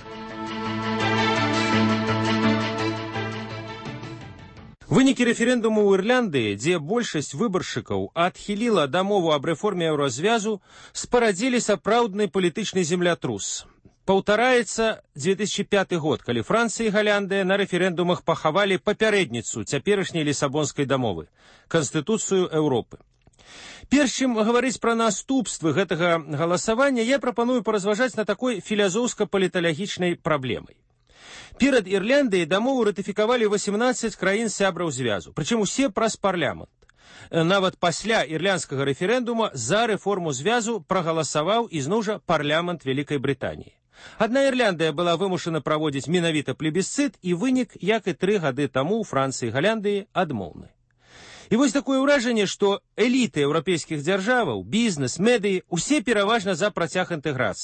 Вынікі рэферэндуму ў Ірландыі, дзе большасць выбаршчыкаў адхіліла дамову аб рэформе Еўразвязу, спарадзілі сапраўдны палітычны землятрус. Паўтараецца две тысячи пяты год, калі Францыя і Галляндыя на рэферэндумах пахавалі папярэдніцу цяперашняй лісабонскай дамовы – Канстытуцыю Еўропы. Перш чым гаварыць пра наступствы гэтага галасавання, я прапаную паразважаць на такой філазофска-паліталагічнай праблемай. Перад Ірляндыяй дамову ратыфікавалі восемнадцаць краін сябраў звязу, прычым усе праз парламент. Нават пасля ірландскага рэферэндума за рэформу звязу прагаласаваў ізноў жа парламент Вялікай Брытаніі. Адна Ірландыя была вымушана праводзіць менавіта плебісцыт, і вынік, як і тры гады таму ў Францыі і Галляндыі, адмоўны. І вось такое ўражанне, што эліты еўрапейскіх дзяржаваў, бізнес, медыі, усе пераважна за працяг інтэграцыі.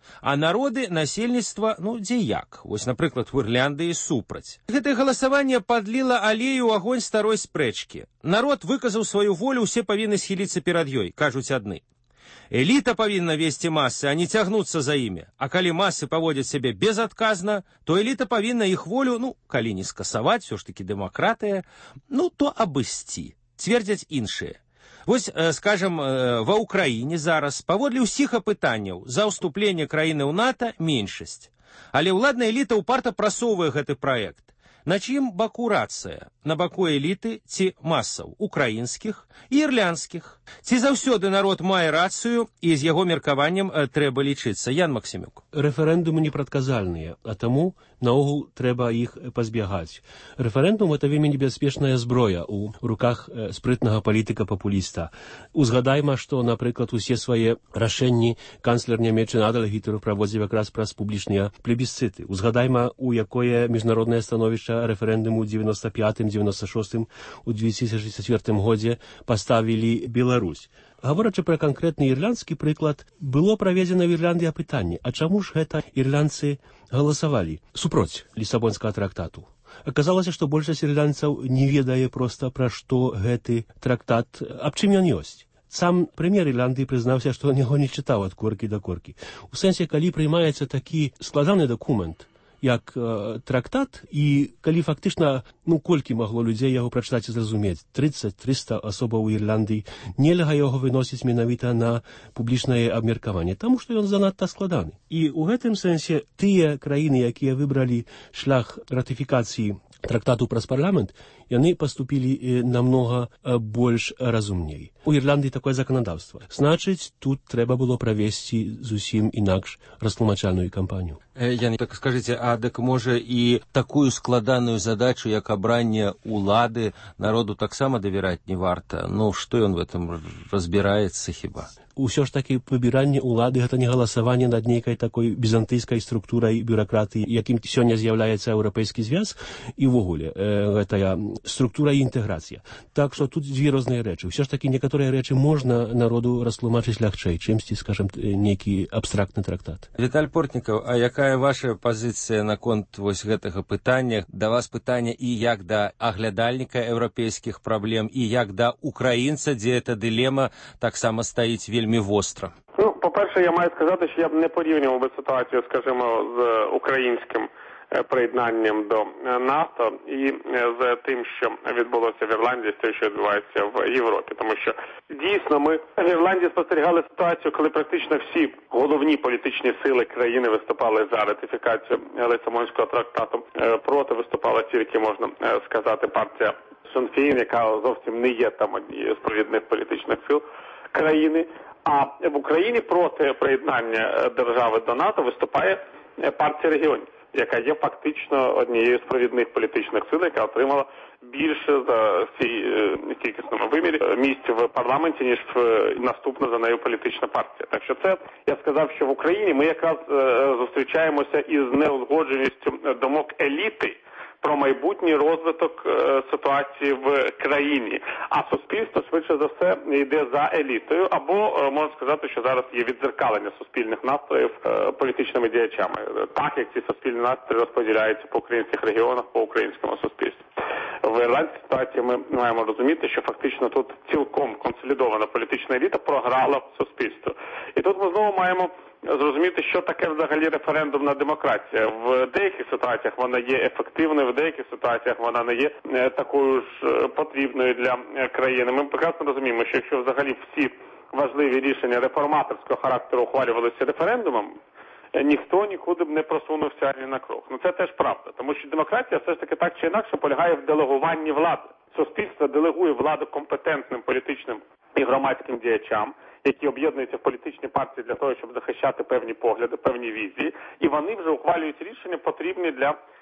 А народы, насельніцтва, ну, дзе як? Вось, напрыклад, у Ірландыі супраць. Гэтае галасаванне падліла алею ў агонь старой спрэчкі. Народ выказаў сваю волю, усе павінны схіліцца перад ёй, кажуць адны. Эліта павінна весці масы, а не цягнуцца за імі. А калі масы паводзяць сябе безадказна, то эліта павінна іх волю, ну, калі не скасаваць, все ж таки дэмакратыя, ну, то абысці, цвердзяць іншыя. Вось, скажем, ва Ўкраіне зараз паводле ўсіх апытанняў за ўступленне краіны ў НАТО меншасць. Але ўладная эліта ўпарта прасоўвае гэты праект. На чым баку рацыя? На баку эліты ці масаў украінскіх і ірландскіх? Ці заўсёды народ мае рацыю і з яго меркаваннем трэба лічыцца? Ян Максімюк. Рэферэндумы непрадказальныя, а таму наогул трэба іх пазбягаць. Рэферэндум — гэта вельмі небяспечная зброя ў руках спрытнага палітыка-папуліста. Узгадайма, што, напрыклад, усе свае рашэнні канцлер нямецчыны Адольф Гітлер праводзіў якраз праз публічныя плебісцыты. Узгадайма, у якое міжнароднае становішча рэферэндуму ў девяносто пятым девяносто шостым у две тысячи четвёртым годзе паставілі Беларусь. Гаворачы пра канкрэтны ірландскі прыклад, было праведзена в Ірландыі апытанне, а чаму ж гэта ірландцы галасавалі супроць Лісабонскага трактату? Аказалася, што большасць ірландцаў не ведае проста, пра што гэты трактат, аб чым ён ёсць. Сам прэм'ер Ірландыі прызнаўся, што яго не чытаў ад коркі да коркі. У сэнсе, калі прыймаецца такі складаны дакумент, як э, трактат, і калі фактычна, ну, колькі магло людзей яго прачытаць і зразумець, тридцать триста асобаў у Ірландыі, нельга яго выносіць менавіта на публічнае абмеркаванне, таму што ён занадта складаны. І ў гэтым сэнсе тыя краіны, якія выбралі шлях ратыфікацыі трактату праз парламент, яны паступілі намнога больш разумней. У Ірландыі такое заканадаўства. Значыць, тут трэба было правесці зусім інакш растлумачальную кампанію. Ян, так скажыце, а дык можа і такую складаную задачу, як абранне улады, народу таксама давяраць не варта? Ну, што ён в этом разбіраецца хіба? Усё ж такі выбіранне ўлады — гэта не галасаванне над нейкай такой бізантыйскай структурай бюракратыі, якім сёння з'яўляецца Еўрапейскі звяз, і ўвогуле э, гэтая структура і інтэграцыя. Так што тут дзве розныя рэчы. Усё ж такі некаторыя рэчы можна народу растлумачыць лягчэй, чымсьці, скажем, нейкі абстрактны трактат. Віталь Портнікаў, а якая ваша пазіцыя наконт вось гэтага пытання? Да вас пытанне і як да аглядальніка еўрапейскіх праблем, і як да украінца, дзе эта дылема таксама стаіць вельмі востро. Ну, по-перше, я маю сказати, що я б не порівнював би ситуацію, скажімо, з українським приєднанням до НАТО і з тим, що відбулося в Ірландії, з тим, що відбувається в Європі. Тому що дійсно ми в Ірландії спостерігали ситуацію, коли практично всі головні політичні сили країни виступали за ратифікацію Лісабонського трактату. Проти виступала тільки, можна сказати, партія Сinn Féin, яка зовсім не є там однією з провідних політичних сил країни. А в Україні проти приєднання держави до НАТО виступає партія регіонів, яка є фактично однією з провідних політичних сил, яка отримала більше за цій кількісному вимірі місць в парламенті, ніж наступна за нею політична партія. Так що це, я сказав, що в Україні ми якраз зустрічаємося із неузгодженістю думок еліти про майбутній розвиток е, ситуації в країні. А суспільство, швидше за все, йде за елітою, або е, можна сказати, що зараз є віддзеркалення суспільних настроїв е, політичними діячами. Так, як ці суспільні настрої розподіляються по українських регіонах, по українському суспільству. В ірландській ситуації ми маємо розуміти, що фактично тут цілком консолідована політична еліта програла суспільство. І тут ми знову маємо зрозуміти, що таке взагалі референдумна демократія. В деяких ситуаціях вона є ефективною, в деяких ситуаціях вона не є такою ж потрібною для країни. Ми прекрасно розуміємо, що якщо взагалі всі важливі рішення реформаторського характеру ухвалювалися референдумом, ніхто нікуди б не просунувся ні на крок. Ну це теж правда, тому що демократія все ж таки так чи інакше полягає в делегуванні влади. Суспільство делегує владу компетентним політичним і громадським діячам, які об'єднуються в політичні партії для того, щоб захищати певні погляди, певні візії, і вони вже ухвалюють рішення, потрібні для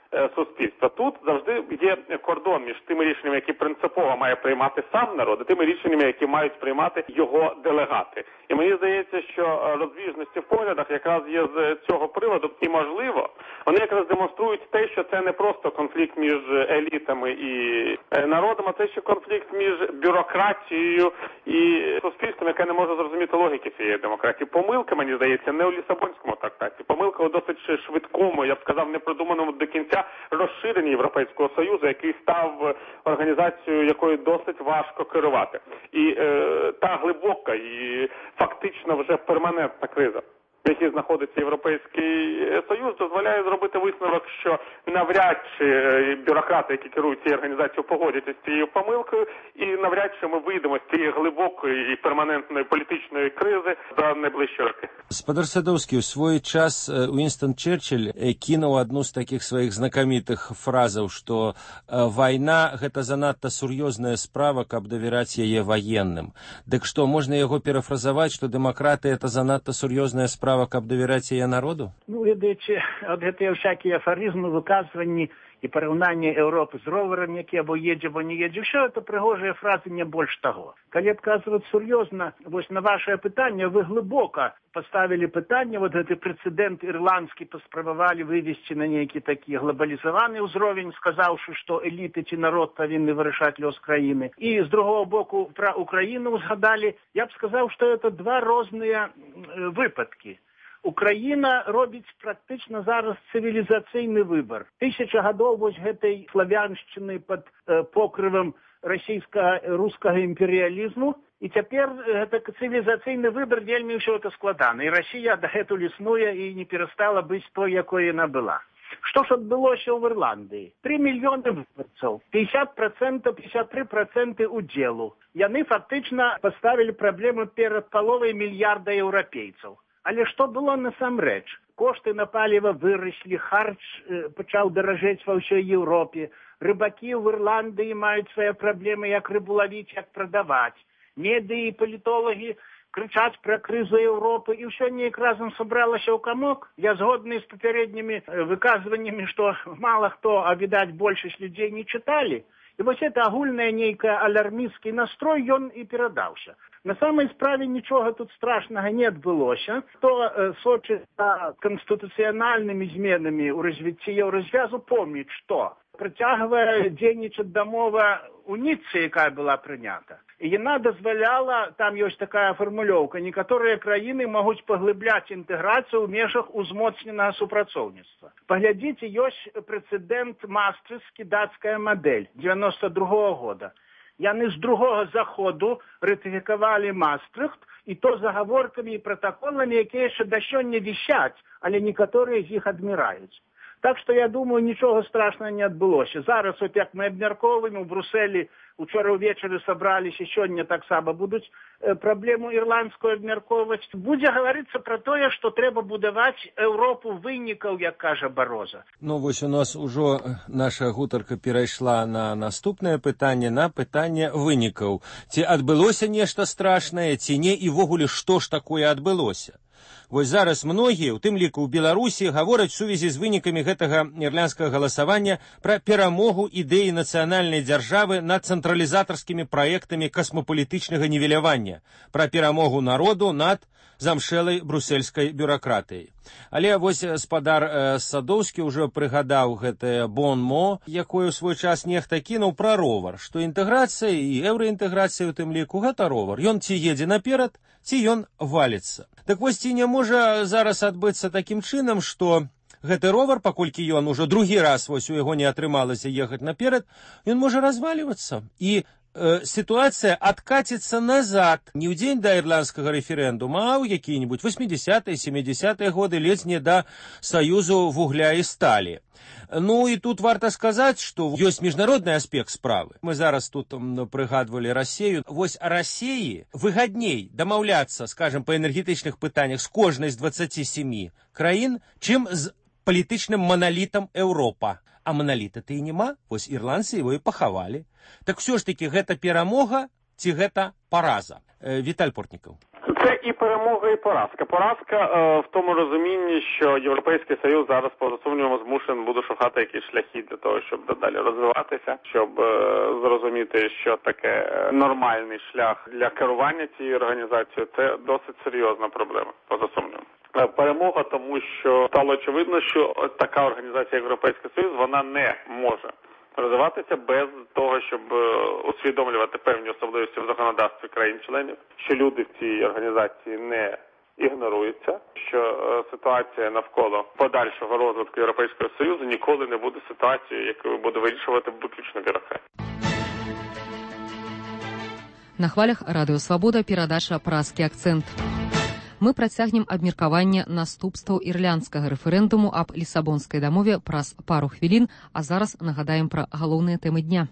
суспільства. Тут завжди є кордон між тими рішеннями, які принципово має приймати сам народ, і тими рішеннями, які мають приймати його делегати. І мені здається, що розбіжності в поглядах якраз є з цього приводу, і можливо, вони якраз демонструють те, що це не просто конфлікт між елітами і народом, а це ще конфлікт між бюрократією і суспільством, яке не може зрозуміти логіки цієї демократії. Помилка, мені здається, не у Лісабонському трактаті. Помилка у досить швидкому, я б сказав, непродуманому до кінця розширенні Європейського Союзу, який став організацією, якою досить важко керувати. І е, та глибока і фактично вже перманентна криза, в якій знаходиться Європейський Союз, дозволяє зробити висновок, що навряд чи бюрократи, які керують цією організацією, погодяться з цією помилкою, і навряд чи ми вийдемо з цієї глибокої і перманентної політичної кризи за найближчі роки. Спадар Садовський, у свой час Уинстон Черчилль кинул одну з таких своїх знакомитых фразаў, што вайна – гэта занадта сур'ёзная справа, каб давяраць яе ваенным. Дык што, можна яго перафразаваць, што дэмакратыя – это занадта сур'ёзная справа, каб давяраць яе народу? Ну, ведаеце, ад гэтыя всякие афаризмы, выказванні і параўнанне Еўропы з роварам, які або едзе, або не едзе, ўсё это прыгожыя фразы, не больш таго. Калі адказваць сур'ёзна, вось на вашае пытанне, вы глыбока поставілі пытанне, вот гэты прэцэдэнт ірландскі паспрабавалі вывесці на нейкі такі глобалізаваны ўзровень, сказаўшы, што эліты ці народ павінны вырашаць лёс краіны. І з другого боку пра Украіну узгадалі, я б сказаў, што это два розныя выпадкі. Украіна робіць практычна зараз цывілізацыйны выбар. Тысяча гадоў вось гэтай славяншчыны пад э, покрывам расійска-рускага імперыялізму, і цяпер гэта цывілізацыйны выбар вельмі ўсё это складана. І Расія дагэтуль існуе і не перастала быць той, якой яна была. Што ж адбылося ў Ірландыі? Тры мільёны выбарцаў, пятьдесят процентов, пятьдесят три процента удзелу. Яны фактычна паставілі праблему перад паловай мільярда еўрапейцаў. Але што было насамрэч? Кошты на паліва выраслі, харч э, пачаў даражэць ва ўсёй Еўропе, рыбакі ў Ірландыі маюць свае праблемы, як рыбу лавіць, як прадаваць. Медыі і палітолагі крычаць пра крызу Еўропы, і ўсё неяк разам сабралася ў камок. Я згодны з папярэднімі выказваннямі, што мала хто, а відаць, большасць людзей не чыталі. І вось это агульная нейкая алярмісцкі настрой, ён і перадаўся. На самай справе нічога тут страшнага не адбылося. Хто э, сочыць за канстытуцыянальнымі зменамі ў развіцці еўразвязу, помніць, што працягвае дзейнічаць дамова у Ніццы, якая была прынята. І яна дазваляла, там ёсць такая фармулёўка, некаторыя краіны могуць паглыбляць інтэграцыю ў межах узмоцненага супрацоўніцтва. Паглядзіце, ёсць прэцэдэнт Маастрыхтскі, дацкая мадэль девяносто другого года. Яны з другога заходу ратыфікавалі Маастрыхт, і то загаворкамі і пратаколамі, якія яшчэ да сёння вісяць, але некаторыя з іх адміраюць. Так што, я думаю, нічога страшнага не адбылося. Зараз, от як мы абмяркоўваем, у Брусэлі учора ўвечары сабраліся, сёння таксама будуць э, праблему ірландскую абмяркоўваць. Будзе гаварыцца пра тое, што трэба будаваць Еўропу вынікаў, як кажа Бароза. Ну, вось у нас ужо наша гутарка перайшла на наступнае пытанне, на пытанне вынікаў. Ці адбылося нешта страшнае, ці не, і ввогуле, што ж такое адбылося? Вось зараз многія, у тым ліку ў Беларусі, гавораць у сувязі з вынікамі гэтага ірландскага галасавання пра перамогу ідэі нацыянальнай дзяржавы над цэнтралізатарскімі праектамі касмапалітычнага нівелявання, пра перамогу народу над замшэлай брусельскай бюракратыяй. Але вось спадар э, Садоўскі ўжо прыгадаў гэтае бон-мо, якое ў свой час нехта кінуў пра ровар, што інтэграцыя і еўраінтэграцыя ў тым ліку гэта ровар. Ён ці едзе наперад, ці ён валіцца. Так вось ці не можа зараз адбыцца такім чынам, што гэты ровар, паколькі ён ужо другі раз вось у яго не атрымалася ехаць наперад, ён можа развалівацца. І ситуация откатится назад не ў дзень да ірландскага рэферэндума, а ў якія-нибудь восьмидесятые, семидесятые годы, ледзь не да саюзу вугля і сталі. Ну і тут варта сказаць, што ёсць міжнародны аспект справы. Мы зараз тут прыгадвалі Расею. Вось Расеі выгадней дамаўляцца, скажем, па энергетычных пытаннях з кожнай з дваццаці сямі краін, чым з палітычным маналітам Еўропа. А маналіта-то і няма, вось ірландцы его і пахавалі. Так все ж таки гэта перамога ці гэта параза? Віталь Портнікаў. Це і перемога, і поразка. Поразка е, в тому розумінні, що Європейський Союз зараз, поза сумнівом, змушений буде шукати якісь шляхи для того, щоб далі розвиватися, щоб е, зрозуміти, що таке нормальний шлях для керування цією організацією. Це досить серйозна проблема, поза сумнівом. Перемога, тому що стало очевидно, що така організація, як Європейський Союз, вона не може розвиватися без того, щоб усвідомлювати певні особливості в законодавстві країн-членів, що люди в цій організації не ігноруються, що ситуація навколо подальшого розвитку Європейського Союзу ніколи не буде ситуацією, яку буде вирішувати виключно бюрократ. На хвалях Радыё Свабода перадача «Празкі акцэнт». Мы працягнем абмеркаванне наступстваў ірландскага рэферэндуму аб лісабонскай дамове праз пару хвілін, а зараз нагадаем пра галоўныя тэмы дня.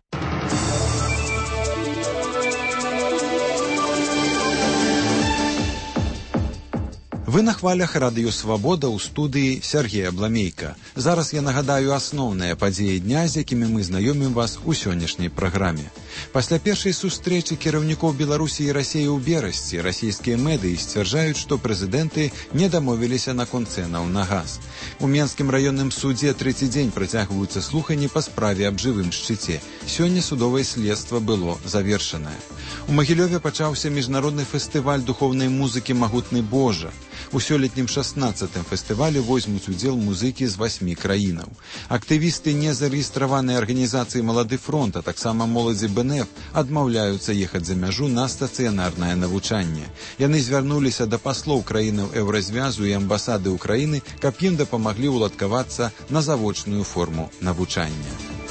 Вы на хвалях Радыё Свабода ў студыі Сергея Бламейка. Зараз я нагадаю асноўныя падзеі дня, з якімі мы знаёмім вас у сённяшняй праграме. Пасля першай сустрэчы кіраўнікоў Беларусі і Расіі ў Берасці расійскія медыі сцвярджаюць, што прэзідэнты не дамовіліся наконт цэнаў на газ. У Менскім раённым судзе трэці дзень працягваюцца слуханні па справе аб жывым шчыце. Сёння судовае следства было завершанае. У Магілёве пачаўся міжнародны фестываль духоўнай музыкі «Магутны Божа». У сёлетнім шаснаццатым фестывалі возьмуць удзел музыкі з васьмі краінаў. Актывісты незарэгістраванай арганізацыі «Малады фронт», а таксама моладзі бэ эн эф, адмаўляюцца ехаць за мяжу на стацыянарнае навучанне. Яны звярнуліся да паслоў краінаў Еўразвязу і амбасады Ўкраіны, каб ім дапамаглі ўладкавацца на завочную форму навучання.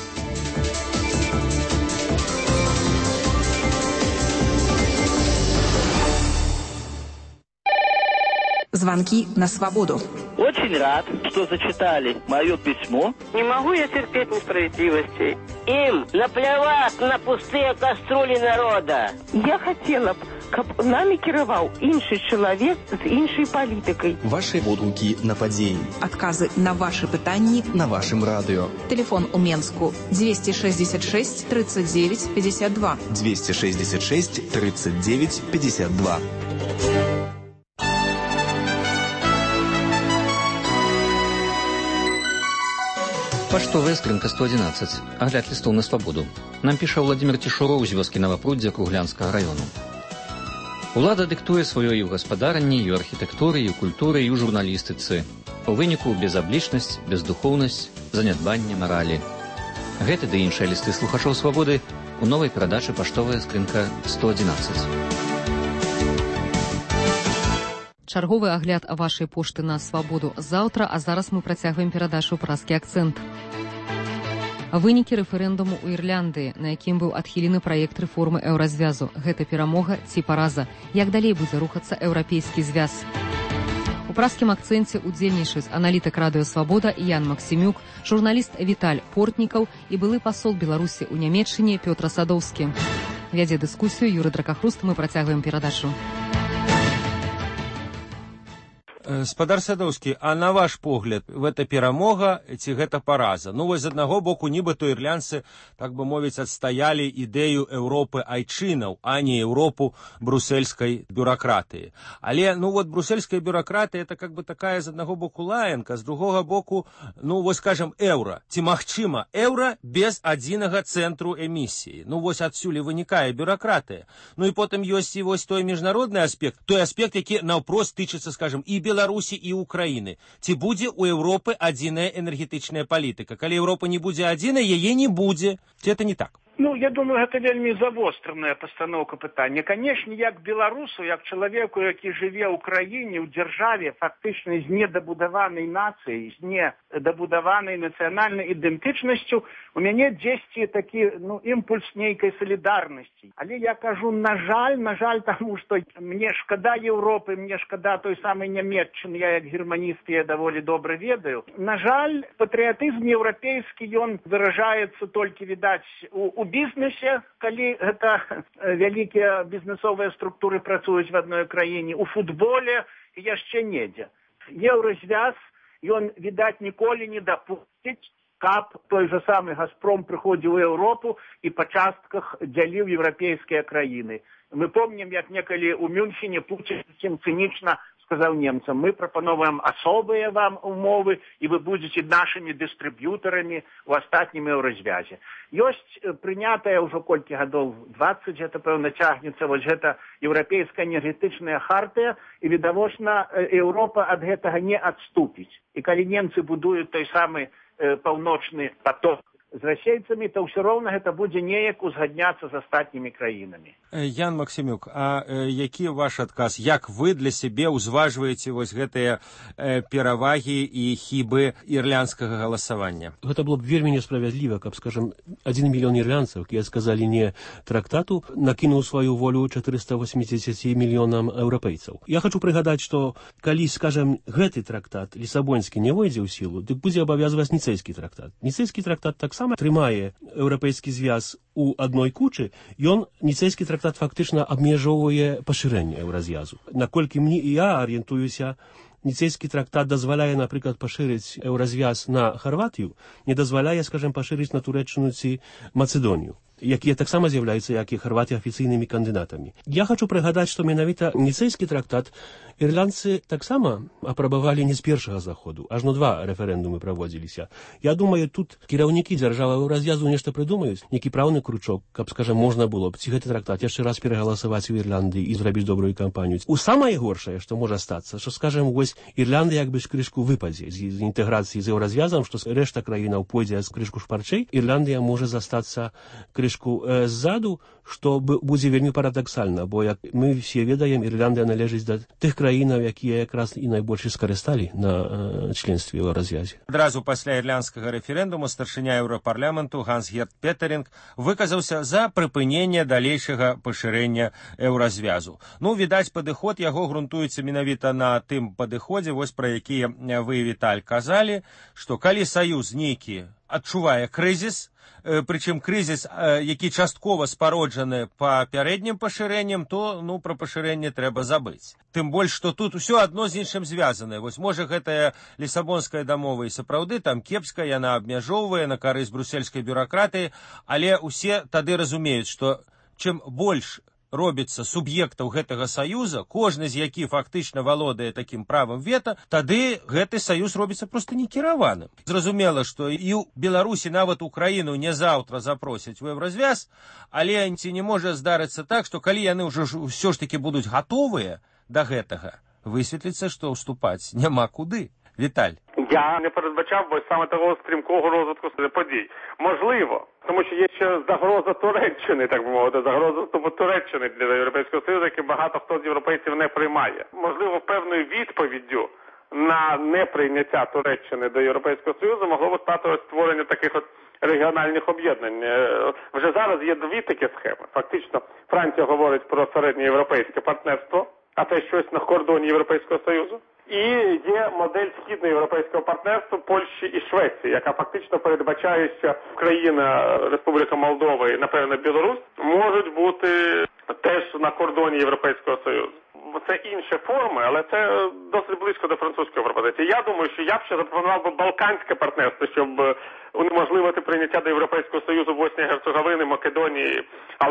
Звонки на свободу. Очень рад, что зачитали мое письмо. Не могу я терпеть несправедливости. Им наплевать на пустые кастрюли народа. Я хотела б, каб нами кіраваў іншы чалавек з іншай палітыкай. Ваши водгукі на падзеі. Адказы на ваши пытанні на вашым радыё. Телефон у Менску двести шестьдесят шесть тридцать девять пятьдесят два. двести шестьдесят шесть тридцать девять пятьдесят два. Паштовая скрынка сто одиннадцать. Агляд лістоў на свабоду. Нам піша Владимир Цішуроў з вёскі Навапруддзя Круглянскага раёну. Улада дыктуе сваё і ў гаспадаранні, і ў архітэктуры, і ў культуры, і ў журналістыцы. У выніку безаблічнасць, бездухоўнасць, занядбанне маралі. Гэты ды іншыя лісты слухачоў свабоды у новай перадачы «Паштовая скрынка сто одиннадцать». Чарговы агляд вашай пошты на свабоду заўтра, а зараз мы працягваем перадачу «Празкі акцэнт». Вынікі рэферэндуму ў Ірландыі, на якім быў адхілены праект рэформы еўразвязу. Гэта перамога ці параза? Як далей будзе рухацца еўрапейскі звяз? У празкім акцэнце удзельнічаюць аналітык Радыё Свабода Ян Максімюк, журналіст Віталь Портнікаў і былы пасол Беларусі ў Нямецчыне Пётр Садоўскі. Вядзе дыскусію Юрый Дракахруст, мы працягваем перадачу. Спадар Садоўскі, а на ваш погляд, гэта перамога ці гэта параза? Ну, вось з аднаго боку, нібыта ірландцы, так бы мовіць, адстаялі ідэю Еўропы айчынаў, а не Еўропу брусельскай бюракратыі. Але, ну, вот брусельская бюракратыя, это как бы такая з аднаго боку лаянка, з другога боку, ну, вось, скажем, еўра. Ці магчыма еўра без адзінага цэнтру эмісіі? Ну, вось адсюль і вынікае бюракратыя. Ну, і потым ёсць і вось той міжнародны аспект, той аспект, які наўпрост тычыцца, скажем, і Беларусі і Украіны. Ці будзе у Еўропы адзіная энергетычная палітыка? Калі Еўропа не будзе адзінай, яе не будзе. Ці это не так? Ну, я думаю, гэта вельмі завостраная пастаноўка пытання. Канешне, як беларусу, як чалавеку, які жыве ў краіне, ў дзяржаве, фактычна з недабудаванай нацыяй, з недабудаванай нацыянальнай ідэнтычнасцю, у мяне дзесьці такі, ну, імпульс нейкай салідарнасці. Але я кажу, на жаль, на жаль, таму, што мне шкада Еўропы, мне шкада той самай Нямецчыны, я як германіст, я даволі добра ведаю. На жаль, патрыятызм еўрапейскі, ён выражаецца толькі, відаць, у у бізнесе, калі гэта вялікія бізнесовыя структуры працуюць в адной краіне, у футболе і яшчэ недзе. Еўразвяз, ён, відаць, ніколі не дапусціць, каб той же самы «Газпром» прыходзіў у Еўропу і па частках дзяліў еўрапейскія краіны. Мы помнім, як некалі ў Мюнхене Пуцін цынічна сказаў немцам: мы прапановваем асобыя вам умовы, і вы будзеце нашымі дыстрыб'ютарамі ў астатнім еўразвязе. Ёсць прынятая ўжо колькі гадоў, дваццаць, гэта, пэўна, цягнецца, вось гэта еўрапейская энергетычная хартыя, і, відавочна, Еўропа ад гэтага не адступіць. І калі немцы будуюць той самы э, паўночны паток з расейцамі, то ўсё роўна гэта будзе неяк узгадняцца з астатнімі краінамі. Ян Максімюк, а э, які ваш адказ? Як вы для сябе ўзважваеце вось гэтыя э, перавагі і хібы ірландскага галасавання? Гэта было б вельмі несправядліва, каб, скажем, адзін мільён ірландцаў, якія сказалі не трактату, накінуў сваю волю чатырыста восемьдесят мільёнам еўрапейцаў. Я хочу прыгадаць, што калі, скажем, гэты трактат лісабонскі не войдзе ў сілу, дык будзе абавязваць ніцэйскі трактат. Ніцэйскі трактат таксама трымае еўрапейскі звяз у адной кучы, ён, ніцэйскі трактат, фактычна абмежоўвае пашырэнне еўразвязу. Наколькі мне і я арыентуюся, ніцэйскі трактат дазваляе, напрыклад, пашырыць еўразвяз на Харватію, не дазваляе, скажем, пашырыць на Турэччыну ці Мацэдонію, якія таксама з'яўляюцца, як і Харватія, афіцыйнымі кандыдатамі. Я хочу прыгадаць, што менавіта ніцэйскі трактат ірландцы таксама апрабавалі не з першага заходу, ажно два рэферэндумы праводзіліся. Я думаю, тут кіраўнікі дзяржавы развязу нешта прыдумаюць, нейкі праўны кручок, каб, скажем, можна было б ці гэты трактат яшчэ раз перагаласаваць у Ірландыі і зрабіць добрую кампанію. У самае горшае, што можа стацца, што, скажем, вось Ірландыя як бы з крышку выпадзе з інтэграцыі з еўразвязам, што рэшта краінаў пойдзе з крышку шпарчэй, Ірландыя можа застацца крышку э, ззаду, што будзе вельмі парадаксальна, бо, як мы все ведаем, Ірландыя належыць да тых краінаў, якія якраз і найбольш скарысталі на э, членстве ў развязе. Адразу пасля ірландскага рэферэндуму старшыня еўрапарламенту Ганс-Герт Петеринг выказаўся за прыпыненне далейшага пашырэння еўразвязу. Ну, відаць, падыход яго грунтуецца менавіта на тым падыходзе, вось пра які вы, Віталь, казалі, што калі саюз нейкі адчувае крызіс, прычым крызіс, які часткова спароджаны папярэднім пашырэннем, то, ну, пра пашырэнне трэба забыць. Тым больш, што тут усё адно з іншым звязанае. Вось, можа, гэтая лісабонская дамова і сапраўды там кепская, яна абмяжоўвае на карысць брусельскай бюракратыі, але ўсе тады разумеюць, што чым больш робіцца суб'ектаў гэтага саюза, кожны з якіх фактычна валодае такім правам вета, тады гэты саюз робіцца проста некіраваным. Зразумела, што і ў Беларусі, нават Украіну не заўтра запросяць у еўразвяз, але ці не можа здарыцца так, што калі яны ўжо ўсё ж такі будуць гатовыя да гэтага, высветліцца, што ўступаць няма куды. Віталь. Я не передбачав, бо саме того стрімкого розвитку подій. Можливо, тому що є ще загроза Туреччини, так би мовити, загроза вступу Туреччини для Європейського Союзу, який багато хто з європейців не приймає. Можливо, певною відповіддю на неприйняття Туреччини до Європейського Союзу могло б стати створення таких от регіональних об'єднань. Вже зараз є дві такі схеми. Фактично, Франція говорить про середньоєвропейське партнерство, а це щось на кордоні Європейського Союзу. І є модель східноєвропейського партнерства Польщі і Швеції, яка фактично передбачає, що Україна, Республіка Молдова і, напевно, Білорусь можуть бути теж на кордоні Європейського Союзу. Це інші форми, але це досить близько до французької пропозиції. Я думаю, що я б ще запропонував би Балканське партнерство, щоб унеможливити прийняття до Європейського Союзу Боснії, Герцеговини, Македонії,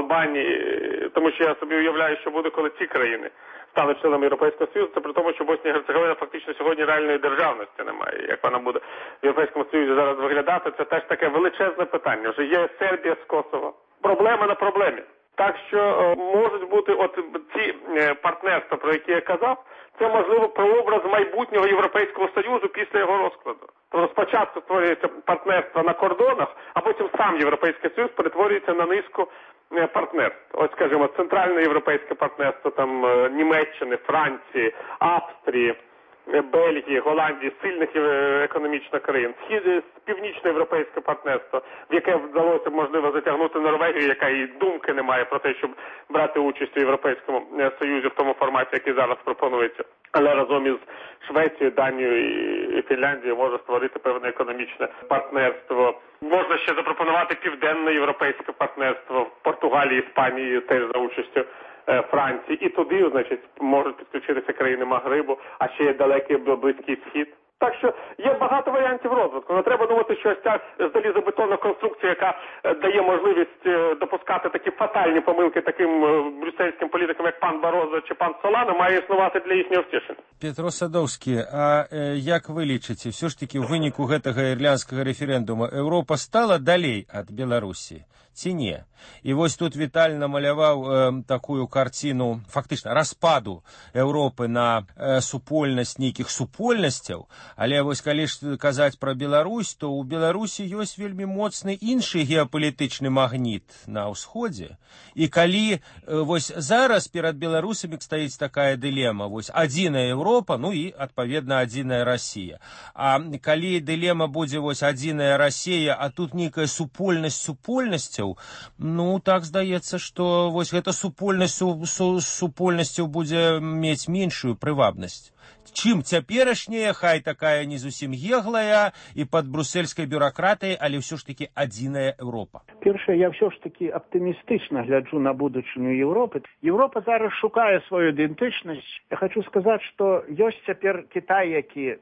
Албанії, тому що я собі уявляю, що буде, коли ці країни стануть членами Європейського Союзу, це при тому, що Боснія і Герцеговина фактично сьогодні реальної державності немає. Як вона буде в Європейському Союзі зараз виглядати, це теж таке величезне питання. Вже є Сербія з Косово. Проблема на проблемі. Так що е, можуть бути от ці е, партнерства, про які я казав, це, можливо, прообраз майбутнього Європейського Союзу після його розкладу. Тобто спочатку створюється партнерство на кордонах, а потім сам Європейський Союз перетворюється на низку е, партнерств. Ось, скажімо, Центральне Європейське партнерство там е, Німеччини, Франції, Австрії, Бельгії, Голландії, сильних економічно країн, схід, північноєвропейське партнерство, в яке вдалося, можливо, затягнути Норвегію, яка і думки не має про те, щоб брати участь у Європейському Союзі в тому форматі, який зараз пропонується. Але разом із Швецією, Данією і Фінляндією може створити певне економічне партнерство. Можна ще запропонувати південноєвропейське партнерство в Португалії, Іспанії теж за участю Франції. І туди, значить, можуть підключитися країни Магрибу, а ще є далекий Близький Схід. Так що є багато варіантів розвитку. Не треба думати, що ця залізобетонна конструкція, яка дає можливість допускати такі фатальні помилки таким брюссельським політикам, як пан Барозо чи пан Солана, має існувати для їхнього втішення. Петро Садовскі, а е, як ви лічыце, все ж таки ў выніку гэтага ірландскага рэферэндума Еўропа стала далей ад Беларусі? Ці не? І вось тут Віталь намаляваў э, такую карціну фактычна распаду Еўропы на э, супольнасць нейкіх супольнасцяў, але вось калі ж казаць пра Беларусь, то ў Беларусі ёсць вельмі моцны іншы геапалітычны магніт на ўсходзе. І калі э, вось зараз перад беларусамі стаіць такая дылема, вось адзіная Еўропа, ну і адпаведна адзіная Расія. А калі дылема будзе вось адзіная Расія, а тут нейкая супольнасць супольнасцяў, ну, так здаецца, што вось гэта супольнасць су, су, супольнасцю будзе мець меншую прывабнасць. Чым цяперашняя, хай такая не зусім еглая і пад брусельскай бюракратыяй, але ўсё ж такі адзіная Еўропа. Першае, я ўсё ж такі аптымістычна гляджу на будучыню Еўропы. Еўропа зараз шукае сваю ідэнтычнасць. Я хочу сказаць, што ёсць цяпер Кітай, які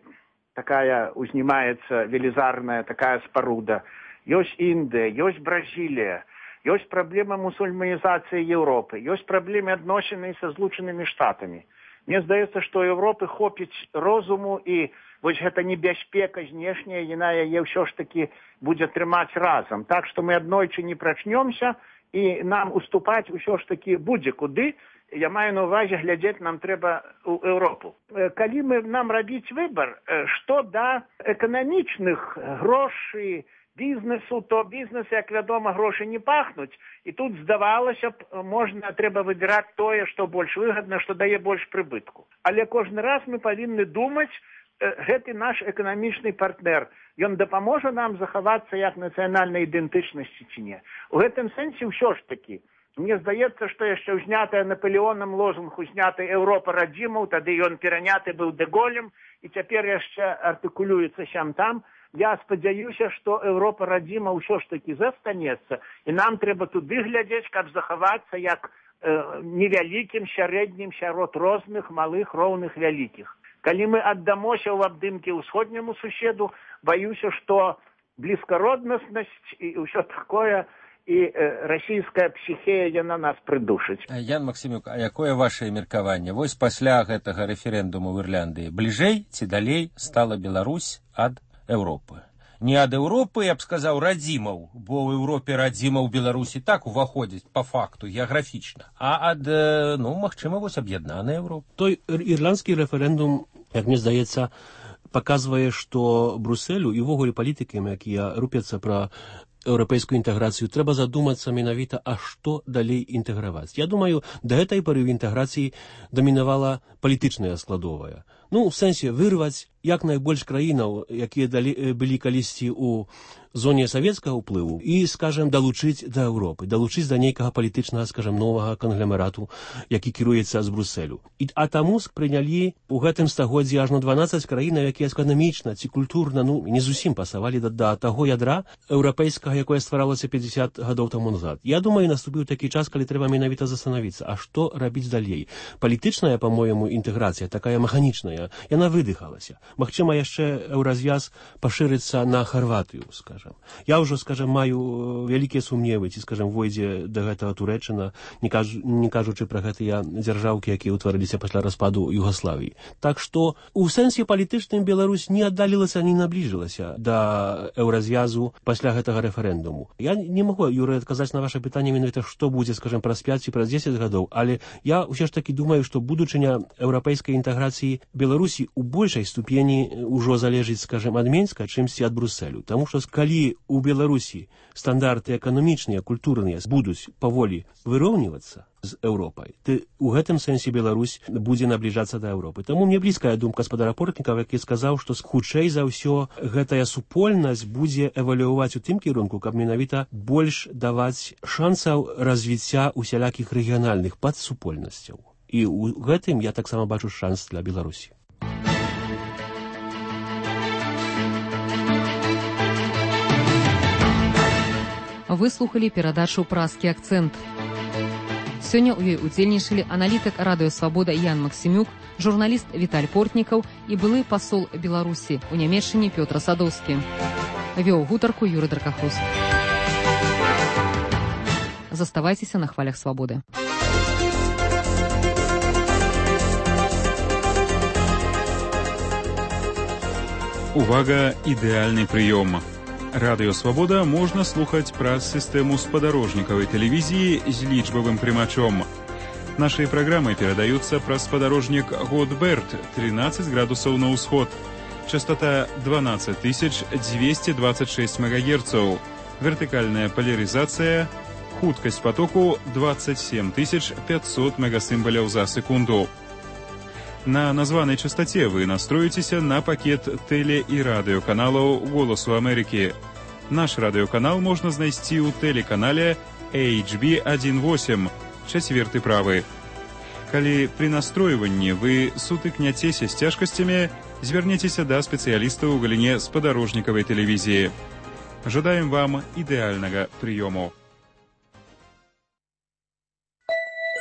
такая узнімаецца велізарная такая спаруда. Ёсць Індыя, ёсць Бразілія. Ёсць праблема мусульманізацыі Еўропы, ёсць праблемы адносіны са Злучанымі Штатамі. Мне здаецца, што Еўропы хопіць розуму і вось гэта небяспека знешняя, яна яе ўсё ж такі будзе трымаць разам. Так што мы аднойчы не прачнёмся і нам уступаць ўсё ж такі будзе куды. Я маю на ўвазе глядзець нам трэба ў Еўропу. Калі мы нам рабіць выбар, што да эканамічных грошай, бізнесу, то бізнес, як вядома, грошы не пахнуць. І тут, здавалася б, можна, трэба выбіраць тое, што больш выгадна, што дае больш прыбытку. Але кожны раз мы павінны думаць, гэты наш эканамічны партнер, ён дапаможа нам захавацца як нацыянальнай ідэнтычнасці ці не. У гэтым сэнсе ўсё ж такі. Мне здаецца, што яшчэ ўзнятая Наполеонам лозунг узняты Еўропа радзімаў, тады ён пераняты быў Дэ-Голем, і цяпер яшчэ артыкулюецца сям-там. Я спадзяюся, што Еўропа радзіма ўсё ж такі застанецца, і нам трэба туды глядзець, каб захавацца як э, невялікім, сярэднім сярод розных, малых, роўных, вялікіх. Калі мы аддамося ў абдымкі ўсходняму суседу, баюся, што блізкароднаснасць і ўсё такое, і э, расійская псіхея, яна нас прыдушыць. Ян Максімюк, а якое вашае меркаванне? Вось пасля гэтага рэферэндуму ў Ірландыі бліжэй ці далей стала Беларусь ад Еўропы. Не ад Еўропы, я б сказаў, радзімаў, бо ў Еўропе радзімаў Беларусі так уваходзіць па факту, геаграфічна, а ад, ну, магчыма, вось аб'яднаная Еўропа. Той ірландскі рэферэндум, як мне здаецца, паказвае, што Брусэлю і ўвогуле палітыкам, якія рупяцца пра еўрапейскую інтэграцыю, трэба задумацца менавіта, а што далей інтэграваць. Я думаю, да гэтай пары ў інтэграцыі дамінавала палітычная складовая. Ну, в сэнсе вырваць як найбольш краінаў, якія далі, былі калісьці ў зоне савецкага ўплыву, і, скажем, далучыць да Еўропы, далучыць да нейкага палітычнага, скажем, новага кангломерату, які кіруецца з Брусэлю. І, а таму прынялі ў гэтым стагоддзі ажно дванаццаць краінаў, якія эканамічна ці культурна, ну, не зусім пасавалі да, да таго ядра еўрапейскага, якое стваралася пятьдесят гадоў таму назад. Я думаю, наступіў такі час, калі трэба менавіта застанавіцца, а што рабіць далей. Палітычная, па-моему, інтэграцыя, такая механічная, яна выдыхалася. Магчыма, яшчэ еўразвяз пашырыцца на Харватыю, скажем. Я ўжо, скажем, маю вялікія сумневы, ці, скажем, войдзе да гэтага Турэччына, не, кажу, не кажучы пра гэтыя дзяржаўкі, якія ўтварыліся пасля распаду Югаславіі. Так што, у сэнсе палітычным Беларусь не аддалілася, не набліжылася да еўразвязу пасля гэтага рэферэндуму. Я не магу, Юрый, адказаць на ваше пытанне менавіта, што будзе, скажем, праз пяць ці праз дзесяць гадоў, але я ўсё ж такі думаю, што будучыня еўрапейскай інтэграцыі Беларусі у большай ступені ўжо залежыць, скажем, ад Менска, чымсьці ад Брусэлю. Таму што калі у Беларусі стандарты эканамічныя, культурныя будуць паволі выроўнівацца з Еўропай, то у гэтым сэнсе Беларусь будзе набліжацца да Еўропы. Таму мне блізкая думка спадара Портнікава, які сказаў, што хутчэй за ўсё гэтая супольнасць будзе эвалюаваць у тым кірунку, каб менавіта больш даваць шансаў развіцця усялякіх рэгіянальных падсупольнасцяў. І ў гэтым я таксама бачу шанс для Беларусі. Вы слухали перадачу «Празкі акцэнт». Сёння ў ёй удзельнічалі аналітык радыёвабода Ян Максімюк, журналіст Віталь Портнікаў і былы пасол Беларусі ў Нямецчыне Пётр Садоўскі. Вёў гутарку Юры Дракахус. Заставайцеся на хвалях свабоды. Увага, ідэальны прыём. Радыё Свабода можна слухаць праз сістэму спадарожнікавай тэлевізіі з лічбавым прымачом. Нашыя праграмы перадаюцца праз спадарожнік Годберт, тринадцать градусаў на ўсход. Частота дванадцать тысяч двести двадцать шесть мегагерцаў. Вертыкальная поляризация. Хуткасць потоку двадцать семь тысяч пятьсот мегасімбаляў за секунду. На названай частоте вы настроитеся на пакет теле- і радыёканалаў «Голосу Америки». Наш радыёканал можна знайсці ў тэлеканале эйч би один восемь, чацверты правы. Калі пры настройванні вы сутыкняцеся з цяжкасцямі, звярніцеся да спецыялістаў у галіне спадарожнікавай тэлевізіі. Жадаем вам ідэальнага прыёму.